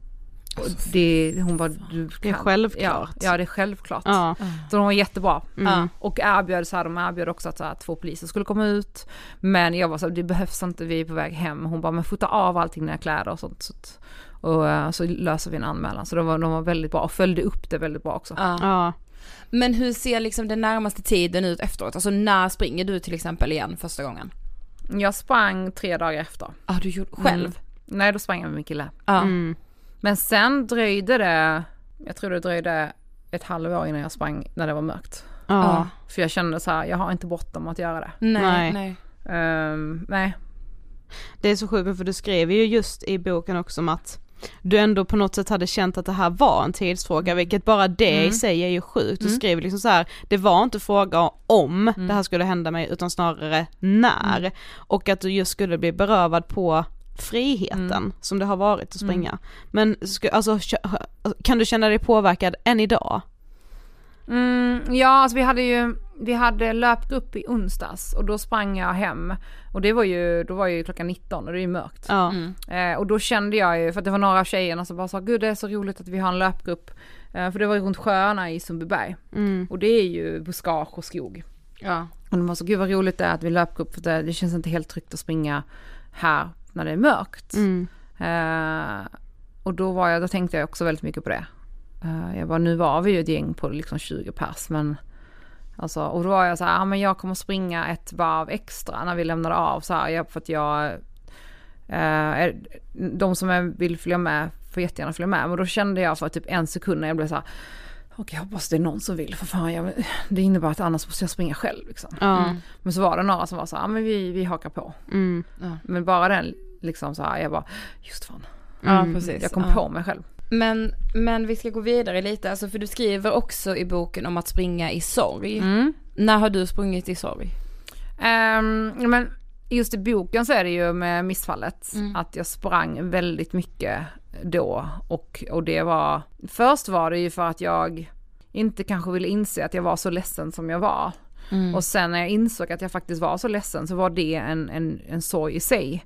Det, hon var, du kan, det är självklart. Ja, ja, det är självklart. Ja. Så de var jättebra. Mm. Och erbjöd så här, de erbjöd också att så här, två poliser skulle komma ut. Men jag var så här, det behövs inte, vi är på väg hem. Hon bara, men fota av allting, dina kläder och sånt. Så, och så löser vi en anmälan. Så de var, de var väldigt bra och följde upp det väldigt bra också. Ja. Ja. Men hur ser liksom den närmaste tiden ut efteråt? Alltså när springer du till exempel igen första gången? Jag sprang tre dagar efter. Ja, ah, du gjorde själv? Mm. Nej, då sprang jag med min kille. Ja. Mm. Men sen dröjde det, jag tror det dröjde ett halvår innan jag sprang när det var mörkt. Ja. För jag kände så här, jag har inte bråttom att göra det. Nej, nej. Um, nej. Det är så sjukt, för du skrev ju just i boken också om att du ändå på något sätt hade känt att det här var en tidsfråga, vilket bara det mm. i sig är ju sjukt. Du mm. skriver liksom så här, det var inte fråga om mm. det här skulle hända mig, utan snarare när. Mm. Och att du just skulle bli berövad på friheten mm. som det har varit att springa. Mm. Men alltså, kan du känna dig påverkad än idag? Mm, ja, alltså vi hade ju vi hade löpgrupp i onsdags och då sprang jag hem och det var ju då var ju klockan nitton och det är ju mörkt. Ja. Mm. Eh, och då kände jag ju, för att det var några av tjejerna som bara sa, gud det är så roligt att vi har en löpgrupp, eh, för det var ju runt sjöarna i Sundbyberg mm. och det är ju buskage och skog. Ja. Och de var så, gud vad roligt det är att vi är löpgrupp, för det, det känns inte helt tryggt att springa här när det är mörkt. Mm. Eh, och då var jag, då tänkte jag också väldigt mycket på det. Uh, jag bara, nu var vi ju ett gäng på liksom tjugo pers, men alltså, och då var jag så här, ah, men jag kommer springa ett varv extra när vi lämnade av så här, jag, för att jag uh, är, de som är, vill följa med får jättegärna följa med, men då kände jag för typ en sekund när jag blev så här, okej, okay, jag hoppas det är någon som vill, för fan jag, det innebär att annars måste jag springa själv liksom. Mm. Men så var det några som var så här, ah, men vi, vi hakar på mm. ja. Men bara den liksom så här, jag bara, just fan mm. ja, precis. Jag kom ja. på mig själv. Men, men vi ska gå vidare lite, alltså, för du skriver också i boken om att springa i sorg. Mm. När har du sprungit i sorg? Um, men just i boken så är det ju med missfallet mm. att jag sprang väldigt mycket då, och, och det var, först var det ju för att jag inte kanske ville inse att jag var så ledsen som jag var. Mm. Och sen när jag insåg att jag faktiskt var så ledsen så var det en, en, en sorg i sig.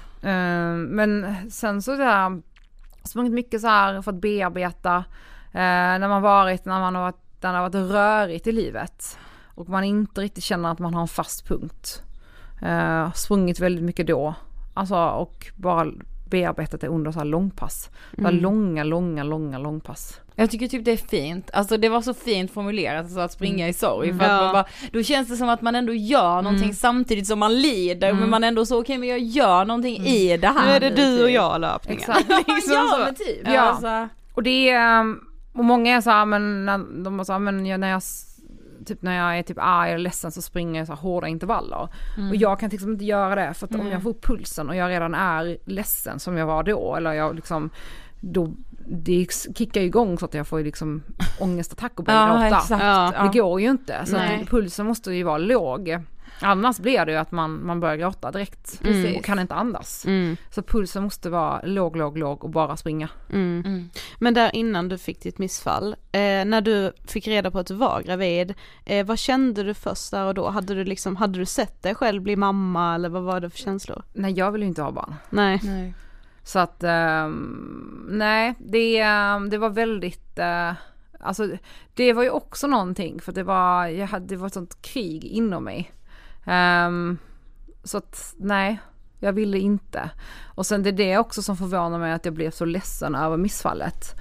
Um, men sen så där sprungit mycket så här för att bearbeta eh, när man varit när man har varit, när det har varit rörigt i livet och man inte riktigt känner att man har en fast punkt. Eh, sprungit väldigt mycket då, alltså, och bara bearbetat det under så här långpass. Mm. Så här långa, långa, långa, långpass. Jag tycker typ det är fint. Alltså det var så fint formulerat, alltså, att springa mm. i sorg. Mm. För att ja. man bara, då känns det som att man ändå gör någonting mm. samtidigt som man lider. Mm. Men man ändå så, okej okay, men jag gör någonting mm. i det här. Nu är det du typ. Och jag löpningen. Exakt. liksom ja, så. Men typ. Ja. Alltså. Och det är, och många är så här, men de var så här, men jag, när jag typ när jag är typ arg eller ledsen så springer jag så här hårda intervaller. Mm. Och jag kan liksom inte göra det, för att mm. om jag får pulsen och jag redan är ledsen som jag var då, eller jag liksom då, det kickar igång så att jag får liksom ångestattack och börjar ja, gråta. Exakt, ja. Det går ju inte. Så Nej. Pulsen måste ju vara låg. Annars blir det ju att man, man börjar gråta direkt mm. och kan inte andas. Mm. Så pulsen måste vara låg, låg, låg och bara springa. Mm. Mm. Men där innan du fick ditt missfall, eh, när du fick reda på att du var gravid, eh, vad kände du först där och då? Hade du, liksom, hade du sett dig själv bli mamma, eller vad var det för känslor? Nej, jag vill ju inte ha barn. Nej. Nej. Så att, um, nej, det, um, det var väldigt, uh, alltså det var ju också någonting, för det var, jag hade, det var ett sånt krig inom mig. Um, så att, nej, jag ville inte. Och sen det är det också som förvånar mig, att jag blev så ledsen över missfallet.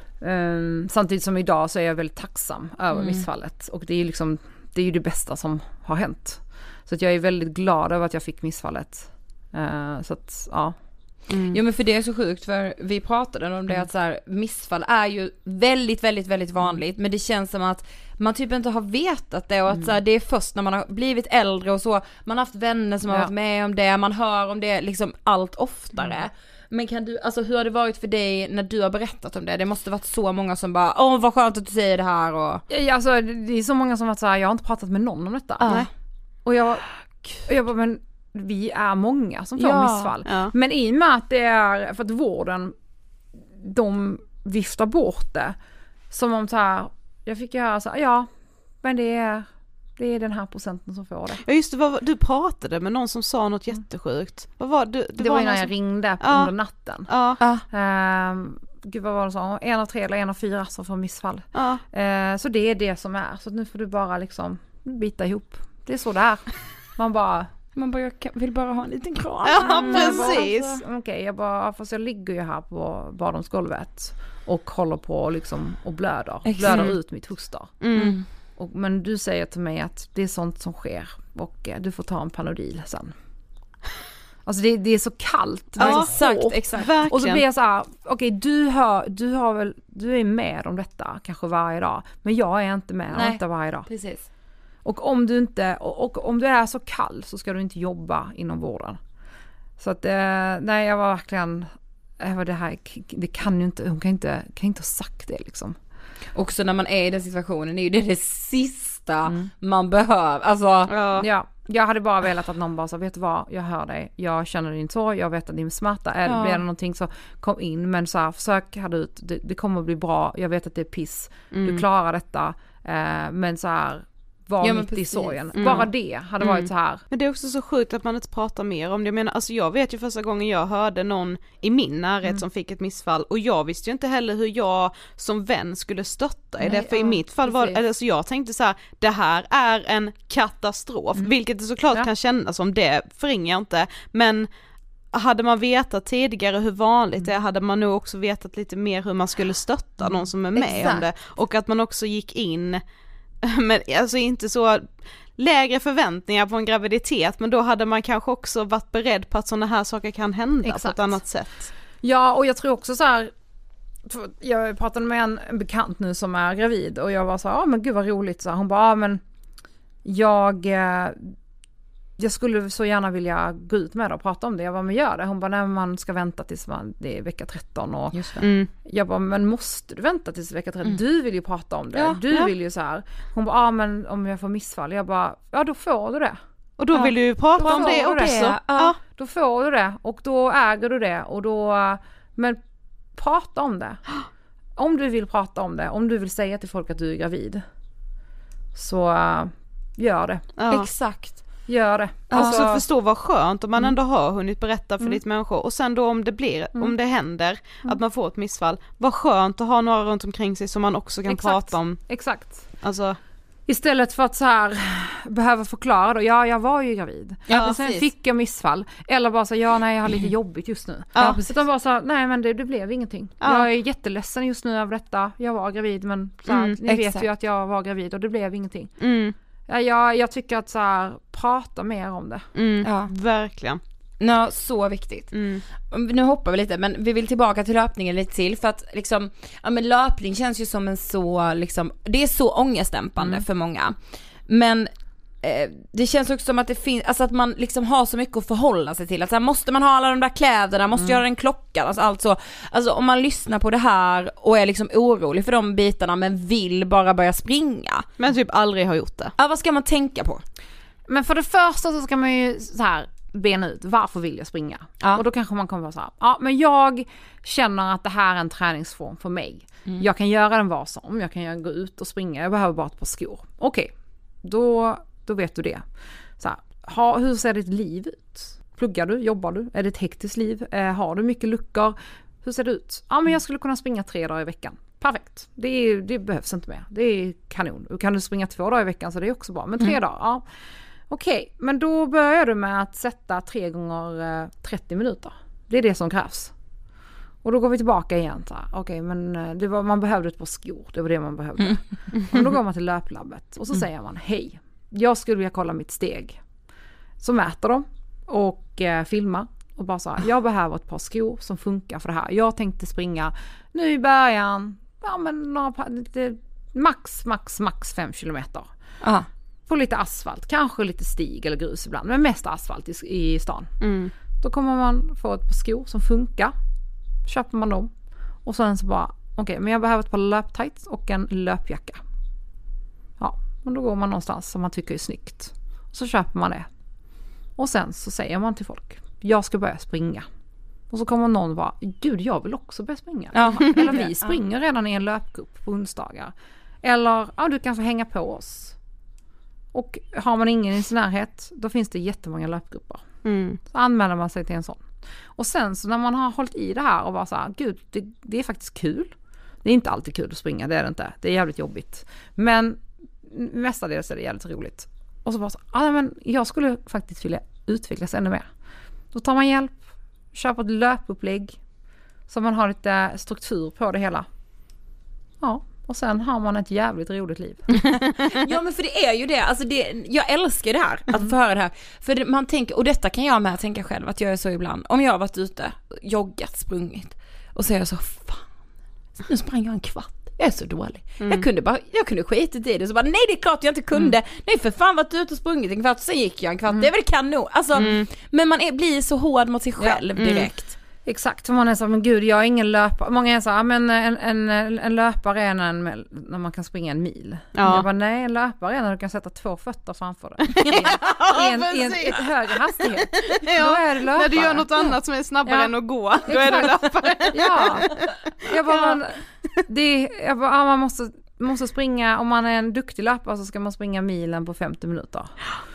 Um, samtidigt som idag så är jag väldigt tacksam över mm. missfallet. Och det är ju liksom, det är ju det bästa som har hänt. Så att jag är väldigt glad över att jag fick missfallet. Uh, så att, ja. Mm. Ja, men för det är så sjukt, för vi pratade om det att så här, missfall är ju väldigt, väldigt, väldigt vanligt, men det känns som att man typ inte har vetat det, och att mm. så här, det är först när man har blivit äldre och så, man har haft vänner som har ja. varit med om det, man hör om det liksom allt oftare. Mm. Men kan du, alltså hur har det varit för dig när du har berättat om det? Det måste varit så många som bara, åh vad skönt att du säger det här. Och... Ja, alltså det är så många som har varit så här, jag har inte pratat med någon om detta. Uh. Och jag, och jag bara, men vi är många som får ja, missfall. Ja. Men i och med att det är, för att vården, de viftar bort det. Som om så här, jag fick höra så här, ja, men det är, det är den här procenten som får det. Ja just det, vad, du pratade med någon som sa något jättesjukt. Vad var det? Det, det var, var innan jag som... ringde ja. under natten. Ja. Uh, gud vad var det så? En av tre eller en av fyra som får missfall. Ja. Uh, så det är det som är. Så nu får du bara liksom bita ihop. Det är så det är. Man bara... Man bara, jag vill bara ha en liten kram. Ja, mm, precis. Okej, okay, jag bara, fast jag ligger ju här på badrumsgolvet och håller på liksom och blöder. Exakt. Blöder ut mitt foster. Mm. Och, men du säger till mig att det är sånt som sker och eh, du får ta en Panodil sen. Alltså det, det är så kallt. Ja, är så exakt, exakt. Verkligen. Och så blir jag så här, okej okay, du, har, du, har väl, du är med om detta kanske varje dag. Men jag är inte med om detta varje dag. Precis. Och om du inte och, och om du är så kall så ska du inte jobba inom vården. Så att eh, nej, jag var verkligen det här, det kan ju inte, hon kan inte, kan inte ha sagt det liksom. Också när man är i den situationen är ju det det sista mm. man behöver. Alltså, ja. ja, jag hade bara velat att någon bara sa, vet du vad, jag hör dig, jag känner din sorg, jag vet att din smärta är, ja. Blir det någonting så kom in, men så här, försök ha ut, det, det kommer att bli bra, jag vet att det är piss, mm. du klarar detta, eh, men så här, var ja, mitt i sorgen. Mm. Bara det hade mm. varit så här. Men det är också så sjukt att man inte pratar mer om det. Jag menar, alltså jag vet ju första gången jag hörde någon i min närhet mm. som fick ett missfall, och jag visste ju inte heller hur jag som vän skulle stötta i det, för ja, i mitt fall precis. var alltså jag tänkte så här, det här är en katastrof, mm. vilket det såklart ja. kan kännas som, det förringar jag inte, men hade man vetat tidigare hur vanligt mm. det hade man nog också vetat lite mer hur man skulle stötta mm. någon som är med Exakt. om det, och att man också gick in. Men alltså inte så lägre förväntningar på en graviditet, men då hade man kanske också varit beredd på att sådana här saker kan hända Exakt. på ett annat sätt. Ja, och jag tror också så här, jag pratade med en, en bekant nu som är gravid, och jag var så här, ja men gud vad roligt, så hon bara, ja men jag jag skulle så gärna vilja gå ut med det och prata om det. Jag bara, men gör det. Hon bara, nej, man ska vänta tills man, det är vecka tretton. Och Just det. Mm. Jag bara, men måste du vänta tills vecka tretton? Mm. Du vill ju prata om det. Ja, du ja. vill ju så här. Hon bara, ja men om jag får missfall. Jag bara, ja då får du det. Och då ja. vill du ju prata då om det också. Det. Ja, ja, då får du det. Och då äger du det. Och då, men prata om det. Om du vill prata om det. Om du vill säga till folk att du är gravid. Så uh, gör det. Ja. Exakt. Gör det. Alltså att förstå vad skönt om man ändå har hunnit berätta för mm. lite människor, och sen då om det blir, mm. om det händer mm. att man får ett missfall, vad skönt att ha några runt omkring sig som man också kan Exakt. prata om. Exakt. Alltså istället för att så här behöva förklara då, ja jag var ju gravid. Ja, men sen precis. fick jag missfall. Eller bara så, ja nej jag har lite jobbigt just nu. Ja, precis. Utan bara så, nej men det, det blev ingenting. Ja. Jag är jätteledsen just nu över detta. Jag var gravid, men så här, mm, ni exakt. vet ju att jag var gravid och det blev ingenting. Mm. Ja, jag, jag tycker att så här, prata mer om det. Mm, ja, verkligen. Ja, så viktigt. Mm. Nu hoppar vi lite, men vi vill tillbaka till löpningen lite till, för att liksom, ja men löpning känns ju som en så liksom, det är så ångestdämpande mm. för många. Men eh, det känns också som att det finns, alltså att man liksom har så mycket att förhålla sig till. Alltså måste man ha alla de där kläderna, måste mm. göra en klocka, alltså, alltså alltså om man lyssnar på det här och är liksom orolig för de bitarna men vill bara börja springa. Men typ aldrig har gjort det. Ja, vad ska man tänka på? Men för det första så ska man ju så här bena ut, varför vill jag springa? Ja. Och då kanske man kommer vara så här, ja men jag känner att det här är en träningsform för mig. Mm. Jag kan göra den var som, jag kan gå ut och springa, jag behöver bara ett par skor. Okej, okay. då, då vet du det. Så här, ha, hur ser ditt liv ut? Pluggar du? Jobbar du? Är det ett hektiskt liv? Eh, har du mycket luckor? Hur ser det ut? Ja men jag skulle kunna springa tre dagar i veckan. Perfekt. Det, är, det behövs inte mer. Det är kanon. Kan du springa två dagar i veckan så det är också bra. Men tre mm. dagar, ja. Okej, okay, men då börjar du med att sätta tre gånger trettio minuter. Det är det som krävs. Och då går vi tillbaka igen. Okej, okay, men det var, man behövde ett par skor. Det var det man behövde. Mm. Och då går man till löplabbet. Och så mm. säger man, hej, jag skulle vilja kolla mitt steg. Så mäter de och eh, filmar. Och bara så här, jag behöver ett par skor som funkar för det här. Jag tänkte springa nu i början. Ja, men några, lite, max, max, max fem kilometer. Aha. På lite asfalt, kanske lite stig eller grus ibland, men mest asfalt i, i stan. Mm. Då kommer man få ett par skor som funkar. Köper man dem. Och sen så bara, okej, okay, men jag behöver ett par löptights och en löpjacka. Ja, men då går man någonstans som man tycker är snyggt. Och så köper man det. Och sen så säger man till folk, jag ska börja springa. Och så kommer någon bara, gud jag vill också börja springa. Ja. Eller vi springer redan i en löpgrupp på onsdagar. Eller, ja du kan få hänga på oss. Och har man ingen i sin närhet, då finns det jättemånga löpgrupper. Mm. Så anmäler man sig till en sån. Och sen så när man har hållit i det här och bara så här, gud, det, det är faktiskt kul. Det är inte alltid kul att springa, det är det inte. Det är jävligt jobbigt. Men mestadels är det jävligt roligt. Och så bara så, ja men jag skulle faktiskt vilja utvecklas ännu mer. Då tar man hjälp, köper ett löpupplägg så man har lite struktur på det hela. Ja. Och sen har man ett jävligt roligt liv. Ja men för det är ju det, alltså det, jag älskar det här, att få höra det här. För det, man tänker, och detta kan jag med tänka själv, att jag är så ibland. Om jag har varit ute, joggat, sprungit och så är jag så, fan, nu sprang jag en kvart. Jag är så dålig. Mm. Jag kunde bara, jag kunde skita i det. Så bara, nej det är klart jag inte kunde. Mm. Nej för fan varit ute och sprungit en kvart, så gick jag en kvart. Mm. Det är väl kanon. Alltså, mm. men man är, blir så hård mot sig själv ja. direkt. Exakt, för man är så, men gud jag är ingen löpare. Många är så, ja, men en, en, en löpare är en, när man kan springa en mil. Ja. Jag bara, nej, en löpare är när du kan sätta två fötter framför dig. I en, ja, i en, i en, en högre hastighet. Ja, då är det löpare. När du gör något annat som är snabbare ja. än att gå, då är det löpare. Ja, jag bara, ja. Man, det, jag bara ja, man måste, måste springa, om man är en duktig löpare så ska man springa milen på femtio minuter.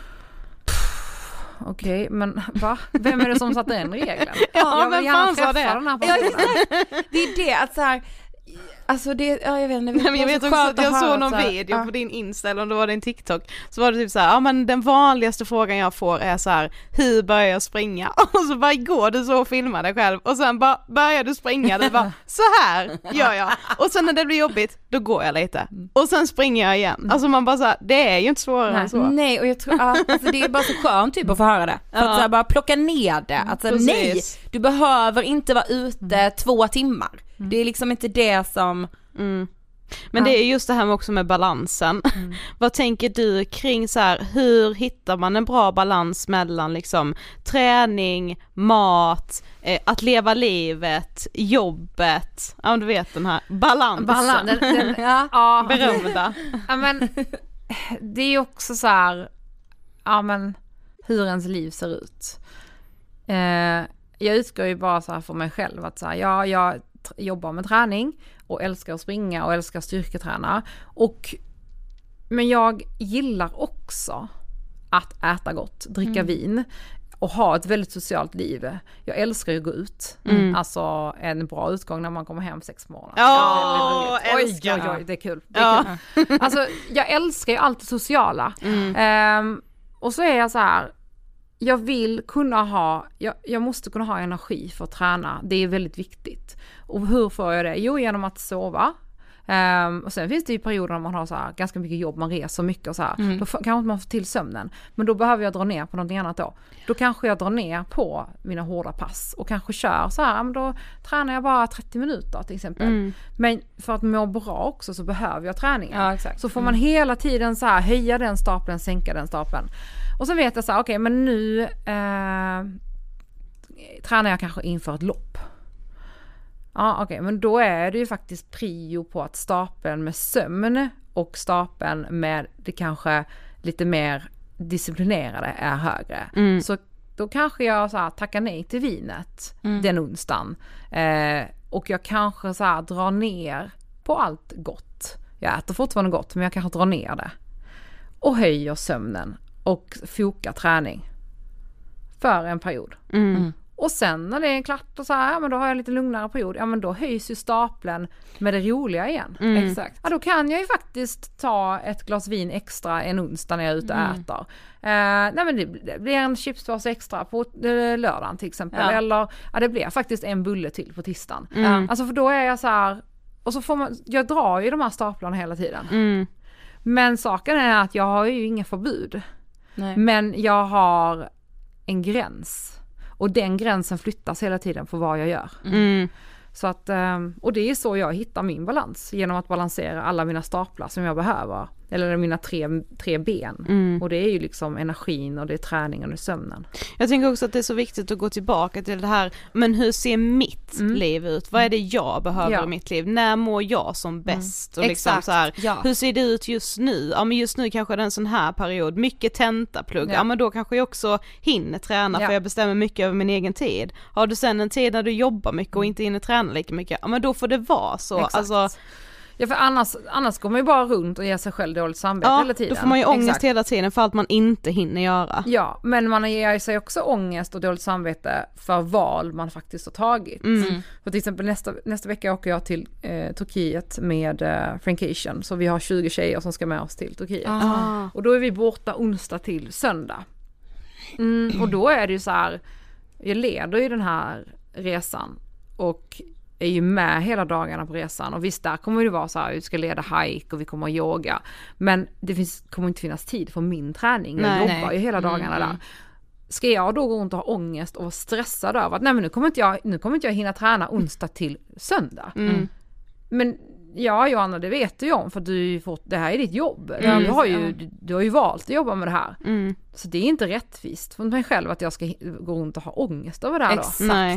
Okej, okay, men va? Vem är det som satte den regeln? Ja, jag men fan sa det. Den här ja, det är det, att så här, alltså det, ja, jag vet inte. Jag, jag vet också att jag såg någon här, video ja. på din Insta eller om det var din TikTok, så var det typ så här, ja men den vanligaste frågan jag får är så här, hur börjar jag springa? Och så bara går du så och filmar dig själv och sen bara börjar du springa, det bara så här gör jag. Och sen när det blir jobbigt, då går jag lite. Och sen springer jag igen. Alltså man bara så här, det är ju inte svårare nej, än så. Nej, och jag tror, ja, alltså det är bara så skönt typ att få höra det. För ja. att så här, bara plocka ner det. Alltså nej, du behöver inte vara ute mm. två timmar. Mm. Det är liksom inte det som... Mm. Men ja. det är just det här också med balansen. Mm. Vad tänker du kring så här, hur hittar man en bra balans mellan liksom träning, mat, eh, att leva livet, jobbet, ja du vet den här balansen. Balans, den, den, ja. ja. Berömda. Ja men det är ju också så här, ja men hur ens liv ser ut. Eh, jag utgår ju bara så här för mig själv att så här, ja jag t- jobbar med träning och älskar att springa och älskar styrketräna. Och, men jag gillar också att äta gott, dricka mm. vin och ha ett väldigt socialt liv. Jag älskar ju att gå ut. Mm. Alltså en bra utgång när man kommer hem sex på morgonen. Oh, oj, oj, oj, oj, det är kul. Det är ja. kul. Alltså jag älskar ju allt det sociala. Mm. Um, och så är jag så här, jag vill kunna ha, jag, jag måste kunna ha energi för att träna. Det är väldigt viktigt. Och hur får jag det? Jo, genom att sova. Um, och sen finns det ju perioder när man har så här, ganska mycket jobb, man reser mycket och så här. Mm. Då f- kanske man får till sömnen. Men då behöver jag dra ner på någonting annat då. Då kanske jag drar ner på mina hårda pass och kanske kör så här, men då tränar jag bara trettio minuter till exempel. Mm. Men för att må bra också så behöver jag träningen. Ja, exakt. Så får man mm. hela tiden så här höja den stapeln, sänka den stapeln. Och så vet jag så här, okej, okay, men nu eh, tränar jag kanske inför ett lopp. Ja, okej, okay, men då är det ju faktiskt prio på att stapeln med sömn och stapeln med det kanske lite mer disciplinerade är högre. Mm. Så då kanske jag så här tackar nej till vinet mm. den onsdagen. Eh, och jag kanske så här drar ner på allt gott. Jag äter fortfarande gott, men jag kanske drar ner det. Och höjer sömnen och fokar träning för en period. Mm. Mm. Och sen när det är klart och så här, ja, men då har jag lite lugnare period. Ja, men då höjs ju stapeln med det roliga igen. Mm. Exakt. Ja, då kan jag ju faktiskt ta ett glas vin extra en onsdag när jag är ute och mm. äter. Eh, nej, men det, det blir en chipspåse extra på eh, lördagen till exempel. Ja. Eller ja, det blir faktiskt en bulle till på tisdagen. Mm. Alltså för då är jag så här, och så får man, jag drar ju de här staplarna hela tiden. Mm. Men saken är att jag har ju inga förbud. Nej. Men jag har en gräns. Och den gränsen flyttas hela tiden på vad jag gör. Mm. Så att, och det är så jag hittar min balans. Genom att balansera alla mina staplar som jag behöver. Eller mina tre, tre ben. Mm. Och det är ju liksom energin och det är träningen och sömnen. Jag tänker också att det är så viktigt att gå tillbaka till det här. Men hur ser mitt mm. liv ut? Vad är det jag behöver ja. i mitt liv? När mår jag som bäst? Mm. Och liksom Exakt. Så här, ja. hur ser det ut just nu? Ja, men just nu kanske det är en sån här period. Mycket tentaplugg. Ja, ja men då kanske jag också hinner träna. Ja. För jag bestämmer mycket över min egen tid. Har du sen en tid när du jobbar mycket och inte hinner träna lika mycket? Ja men då får det vara så. Exakt. Alltså, ja, för annars, annars går man ju bara runt och ger sig själv dåligt samvete ja, hela tiden. Då får man ju ångest Exakt. hela tiden för allt man inte hinner göra. Ja, men man ger sig också ångest och dåligt samvete för val man faktiskt har tagit. Mm. För till exempel nästa, nästa vecka åker jag till eh, Turkiet med eh, Frankation. Så vi har tjugo tjejer som ska med oss till Turkiet. Ah. Och då är vi borta onsdag till söndag. Mm, och då är det ju så här, jag leder ju den här resan och är ju med hela dagarna på resan. Och visst, där kommer det vara så här, vi ska leda hike och vi kommer att yoga. Men det finns, kommer inte finnas tid för min träning. Jag nej, jobbar nej. ju hela dagarna mm. där. Ska jag då gå runt och ha ångest och vara stressad över att nej men nu kommer inte jag, nu kommer inte jag hinna träna onsdag till söndag. Mm. Men ja Johanna, det vet du ju om för du fått, det här är ditt jobb. Mm. Du, har ju, du, du har ju valt att jobba med det här. Mm. Så det är inte rättvist för mig själv att jag ska gå runt och ha ångest över det här Exakt. då. Nej.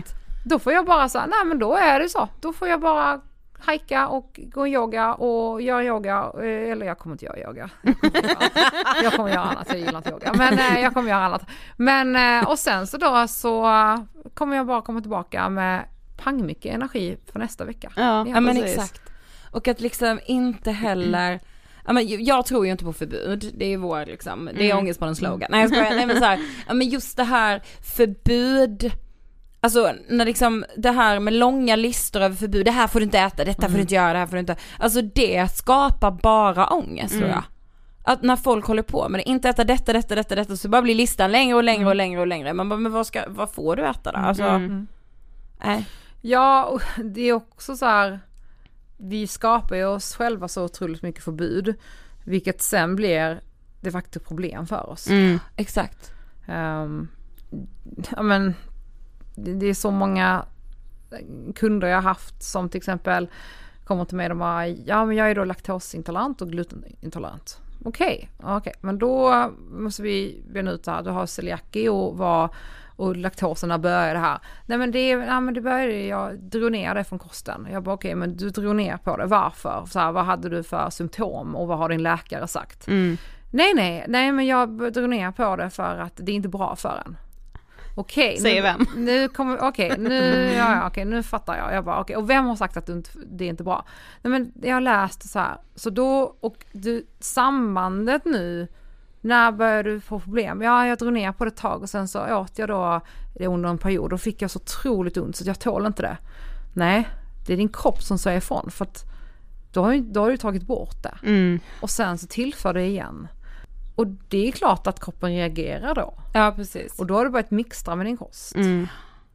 då får jag bara säga, nej men då är det så. Då får jag bara hajka och gå yoga och göra yoga. Eller jag kommer inte göra yoga. Jag kommer göra, jag kommer göra annat, jag gillar inte yoga. Men eh, jag kommer göra annat. Men, eh, och sen så då så kommer jag bara komma tillbaka med pang mycket energi för nästa vecka. Ja, ja men exakt. Och att liksom inte heller... Ja, men jag tror ju inte på förbud. Det är ju vår liksom, det är mm. ångestbadens slogan. Nej jag skojar, nej men så här, ja men just det här förbud, alltså när liksom det här med långa listor över förbud, det här får du inte äta, detta mm. får du inte göra, det här får du inte. Alltså det skapar bara ångest mm. tror jag. Att när folk håller på med det, inte äta detta, detta, detta, detta, så bara blir listan längre och längre mm. och längre och längre. Man bara, men vad ska, vad får du äta då? Alltså, mm. nej. Ja, och det är också så här, vi skapar ju oss själva så otroligt mycket förbud, vilket sen blir de facto problem för oss. Mm. Exakt. Um, ja, men det, det är så många kunder jag har haft som till exempel kommer till mig och bara, ja men jag är då laktosintolerant och glutenintolerant. Okej, okay, okay. Men då måste vi bena ut här, du har celiaki och vad och laktoserna började här. Nej men det, ja, men det började, jag drog ner det från kosten. Jag bara okej, okay, men du drog ner på det. Varför? Så här, vad hade du för symptom och vad har din läkare sagt? Mm. Nej, nej, nej men jag drog ner på det för att det är inte bra för en. Okej, okay, säger vem? Nu kommer, okej, okay, nu, ja, ja, okay, nu fattar jag. Jag bara okej, okay, och vem har sagt att det är inte bra? Nej men jag har läst så här. Så då, och du, sambandet nu, när började du få problem? Ja, jag drog ner på det ett tag och sen så åt jag då det under en period. Då fick jag så otroligt ont så jag tål inte det. Nej, det är din kropp som säger ifrån. För att då har, ju, då har du tagit bort det. Mm. Och sen så tillför det igen. Och det är klart att kroppen reagerar då. Ja, precis. Och då har du börjat mixtra med din kost. Mm.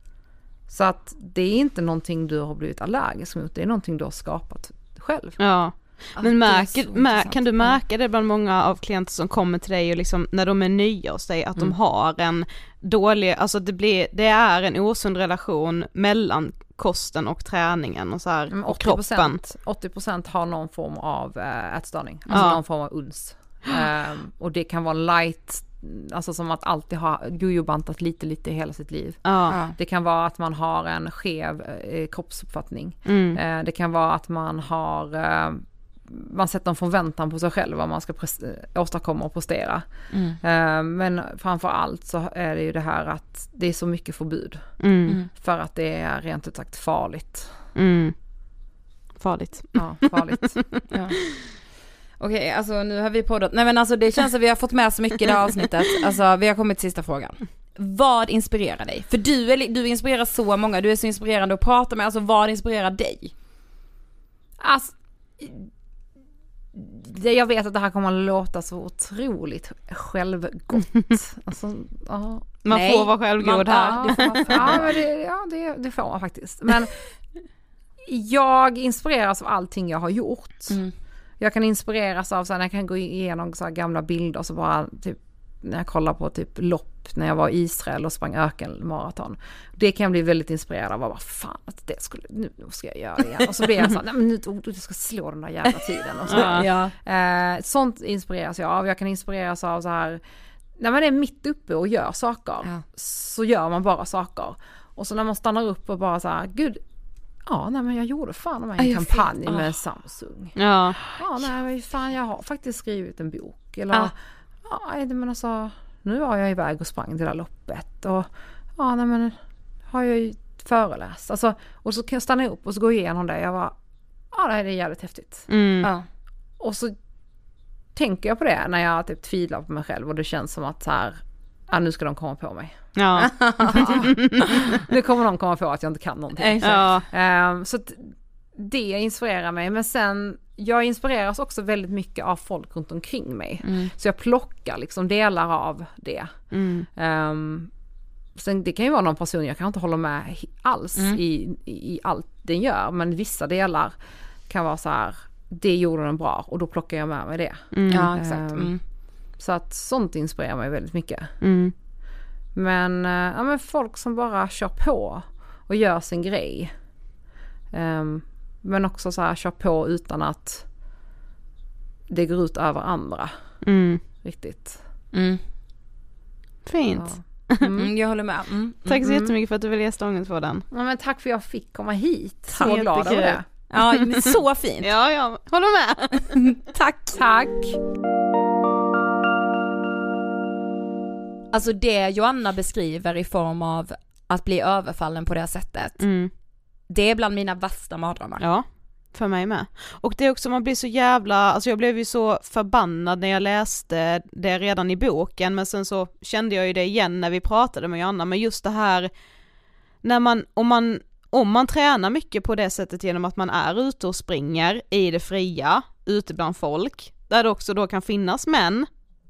Så att det är inte någonting du har blivit allergisk mot. Det är någonting du har skapat själv. Ja. Men märker, mär, kan du märka det bland många av klienter som kommer till dig och liksom, när de är nya hos dig, att mm. de har en dålig, alltså det, blir, det är en osund relation mellan kosten och träningen och, så här, och kroppen. åttio procent har någon form av äh, ätstörning, alltså ja. någon form av uns. um, och det kan vara light, alltså som att alltid ha jojobantat lite lite hela sitt liv. Ja. Det kan vara att man har en skev eh, kroppsuppfattning. Mm. Uh, det kan vara att man har uh, man sätter en förväntan på sig själv vad man ska prest- åstadkomma och prestera. Mm. Uh, men framför allt så är det ju det här att det är så mycket förbud. Mm. Mm. För att det är rent ut sagt farligt. Mm. Farligt. Ja, farligt. Ja. Okej, okay, alltså nu har vi poddat. Nej men alltså det känns att vi har fått med så mycket i det här avsnittet. Alltså vi har kommit till sista frågan. Vad inspirerar dig? För du, är, du inspirerar så många. Du är så inspirerande att prata med. Alltså vad inspirerar dig? Alltså, jag vet att det här kommer att låta så otroligt självgott. Alltså, ja. Man Nej, får vara självgod man, här. Ja, det får man, ja, men det, ja det, det får man faktiskt. Men jag inspireras av allting jag har gjort. Mm. Jag kan inspireras av så här, när jag kan gå igenom så här gamla bilder så bara typ när jag kollar på typ lopp när jag var i Israel och sprang ökenmaraton. Det kan jag bli väldigt inspirerad av. Vad fan, att det skulle, nu ska jag göra det igen. Och så blir jag så här, nej men nu du ska slå den där jävla tiden. Och så ja. eh, sånt inspireras jag av. Jag kan inspireras av så här, när man är mitt uppe och gör saker ja. så gör man bara saker. Och så när man stannar upp och bara så här, gud, ja, nej men jag gjorde fan med en ja, kampanj med oh. Samsung. Ja. Ja, nej men fan jag har faktiskt skrivit en bok. Eller, ja, ja men alltså, nu var jag iväg och sprang det där loppet. Och ja, nej men har jag ju föreläst. Alltså, och så kan jag stanna upp och så gå igenom det. Jag var, ja det här är jävligt häftigt. Mm. Ja. Och så tänker jag på det när jag typ tvivlar på mig själv och det känns som att så här, ja, nu ska de komma på mig. Ja. Nu kommer de komma på att jag inte kan någonting. Ja. Um, så att det inspirerar mig. Men sen, jag inspireras också väldigt mycket av folk runt omkring mig. Mm. Så jag plockar liksom delar av det. Mm. Um, sen det kan ju vara någon person jag kan inte hålla med alls mm. i, i, i allt den gör. Men vissa delar kan vara så här, det gjorde den bra och då plockar jag med mig det. Mm. Ja, exakt. Mm. Um, så att sånt inspirerar mig väldigt mycket. Mm. Men, ja, men folk som bara kör på och gör sin grej. Um, men också så här kör på utan att det går ut över andra. Mm. Riktigt. Mm. Fint. Ja. Mm, jag håller med. Mm. Tack så mm. jättemycket för att du ville gästa Ångest på den. Ja, men tack för att jag fick komma hit. Så Tack. glad över det. Ja, men så fint. Ja, ja, håller med. Tack. Tack. Alltså det Joanna beskriver i form av att bli överfallen på det här sättet. Mm. Det är bland mina värsta mardrömmar. Ja, för mig med. Och det är också, man blir så jävla, alltså jag blev ju så förbannad när jag läste det redan i boken, men sen så kände jag ju det igen när vi pratade med Joanna, men just det här när man, om man om man tränar mycket på det sättet genom att man är ute och springer i det fria, ute bland folk, där det också då kan finnas män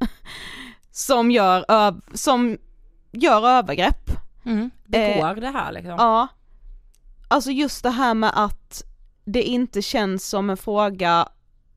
som gör, ö- som gör övergrepp. Mm, det går eh, det här liksom. Ja. Alltså just det här med att det inte känns som en fråga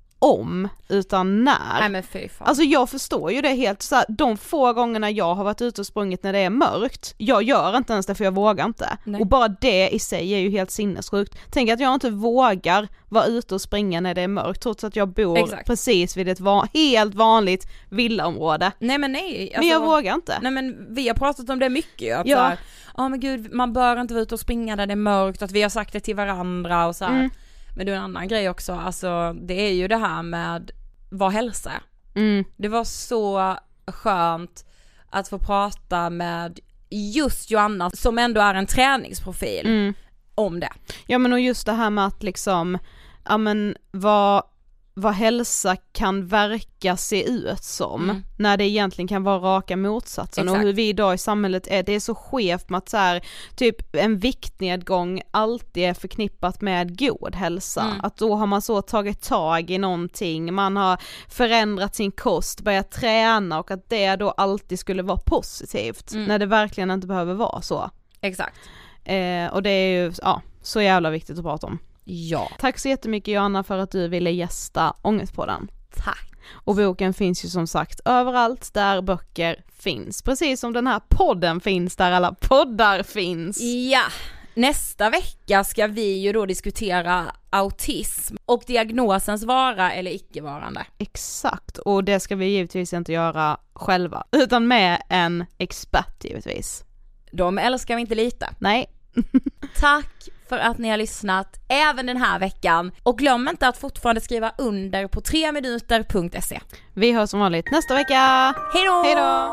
om, utan när. Nej men fy fan. Alltså jag förstår ju det helt så här, de få gångerna jag har varit ute och sprungit när det är mörkt, jag gör inte ens det för jag vågar inte. Nej. Och bara det i sig är ju helt sinnessjukt. Tänk att jag inte vågar vara ute och springa när det är mörkt, trots att jag bor Exakt. precis vid ett va- helt vanligt villaområde. Nej men nej. Alltså, men jag vågar inte. Nej men vi har pratat om det mycket. Att Ja. ja. Ja men gud, man bör inte vara ute och springa där det är mörkt. Att vi har sagt det till varandra och så här. Mm. Men det är en annan grej också. Alltså det är ju det här med vad hälsa är. Mm. Det var så skönt att få prata med just Joanna som ändå är en träningsprofil Mm. om det. Ja men och just det här med att liksom, ja men vad, vad hälsa kan verka se ut som, Mm. när det egentligen kan vara raka motsatsen. Exakt. Och hur vi idag i samhället är, det är så skevt med att så här, typ en viktnedgång alltid är förknippat med god hälsa. Mm. Att då har man så tagit tag i någonting, man har förändrat sin kost, börjat träna, och att det då alltid skulle vara positivt, Mm. när det verkligen inte behöver vara så. Exakt. Eh, och det är ju, ja, så jävla viktigt att prata om. Ja. Tack så jättemycket Joanna för att du ville gästa Ångestpodden. Tack. Och boken finns ju som sagt överallt där böcker finns. Precis som den här podden finns där alla poddar finns. Ja. Nästa vecka ska vi ju då diskutera autism och diagnosens vara eller icke-varande. Exakt, och det ska vi givetvis inte göra själva, utan med en expert givetvis. De älskar vi inte lite. Nej. Tack för att ni har lyssnat även den här veckan. Och glöm inte att fortfarande skriva under på tre minuter punkt se. Vi hörs som vanligt nästa vecka. Hej då! Hej då!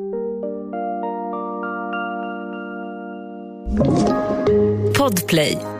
Podplay.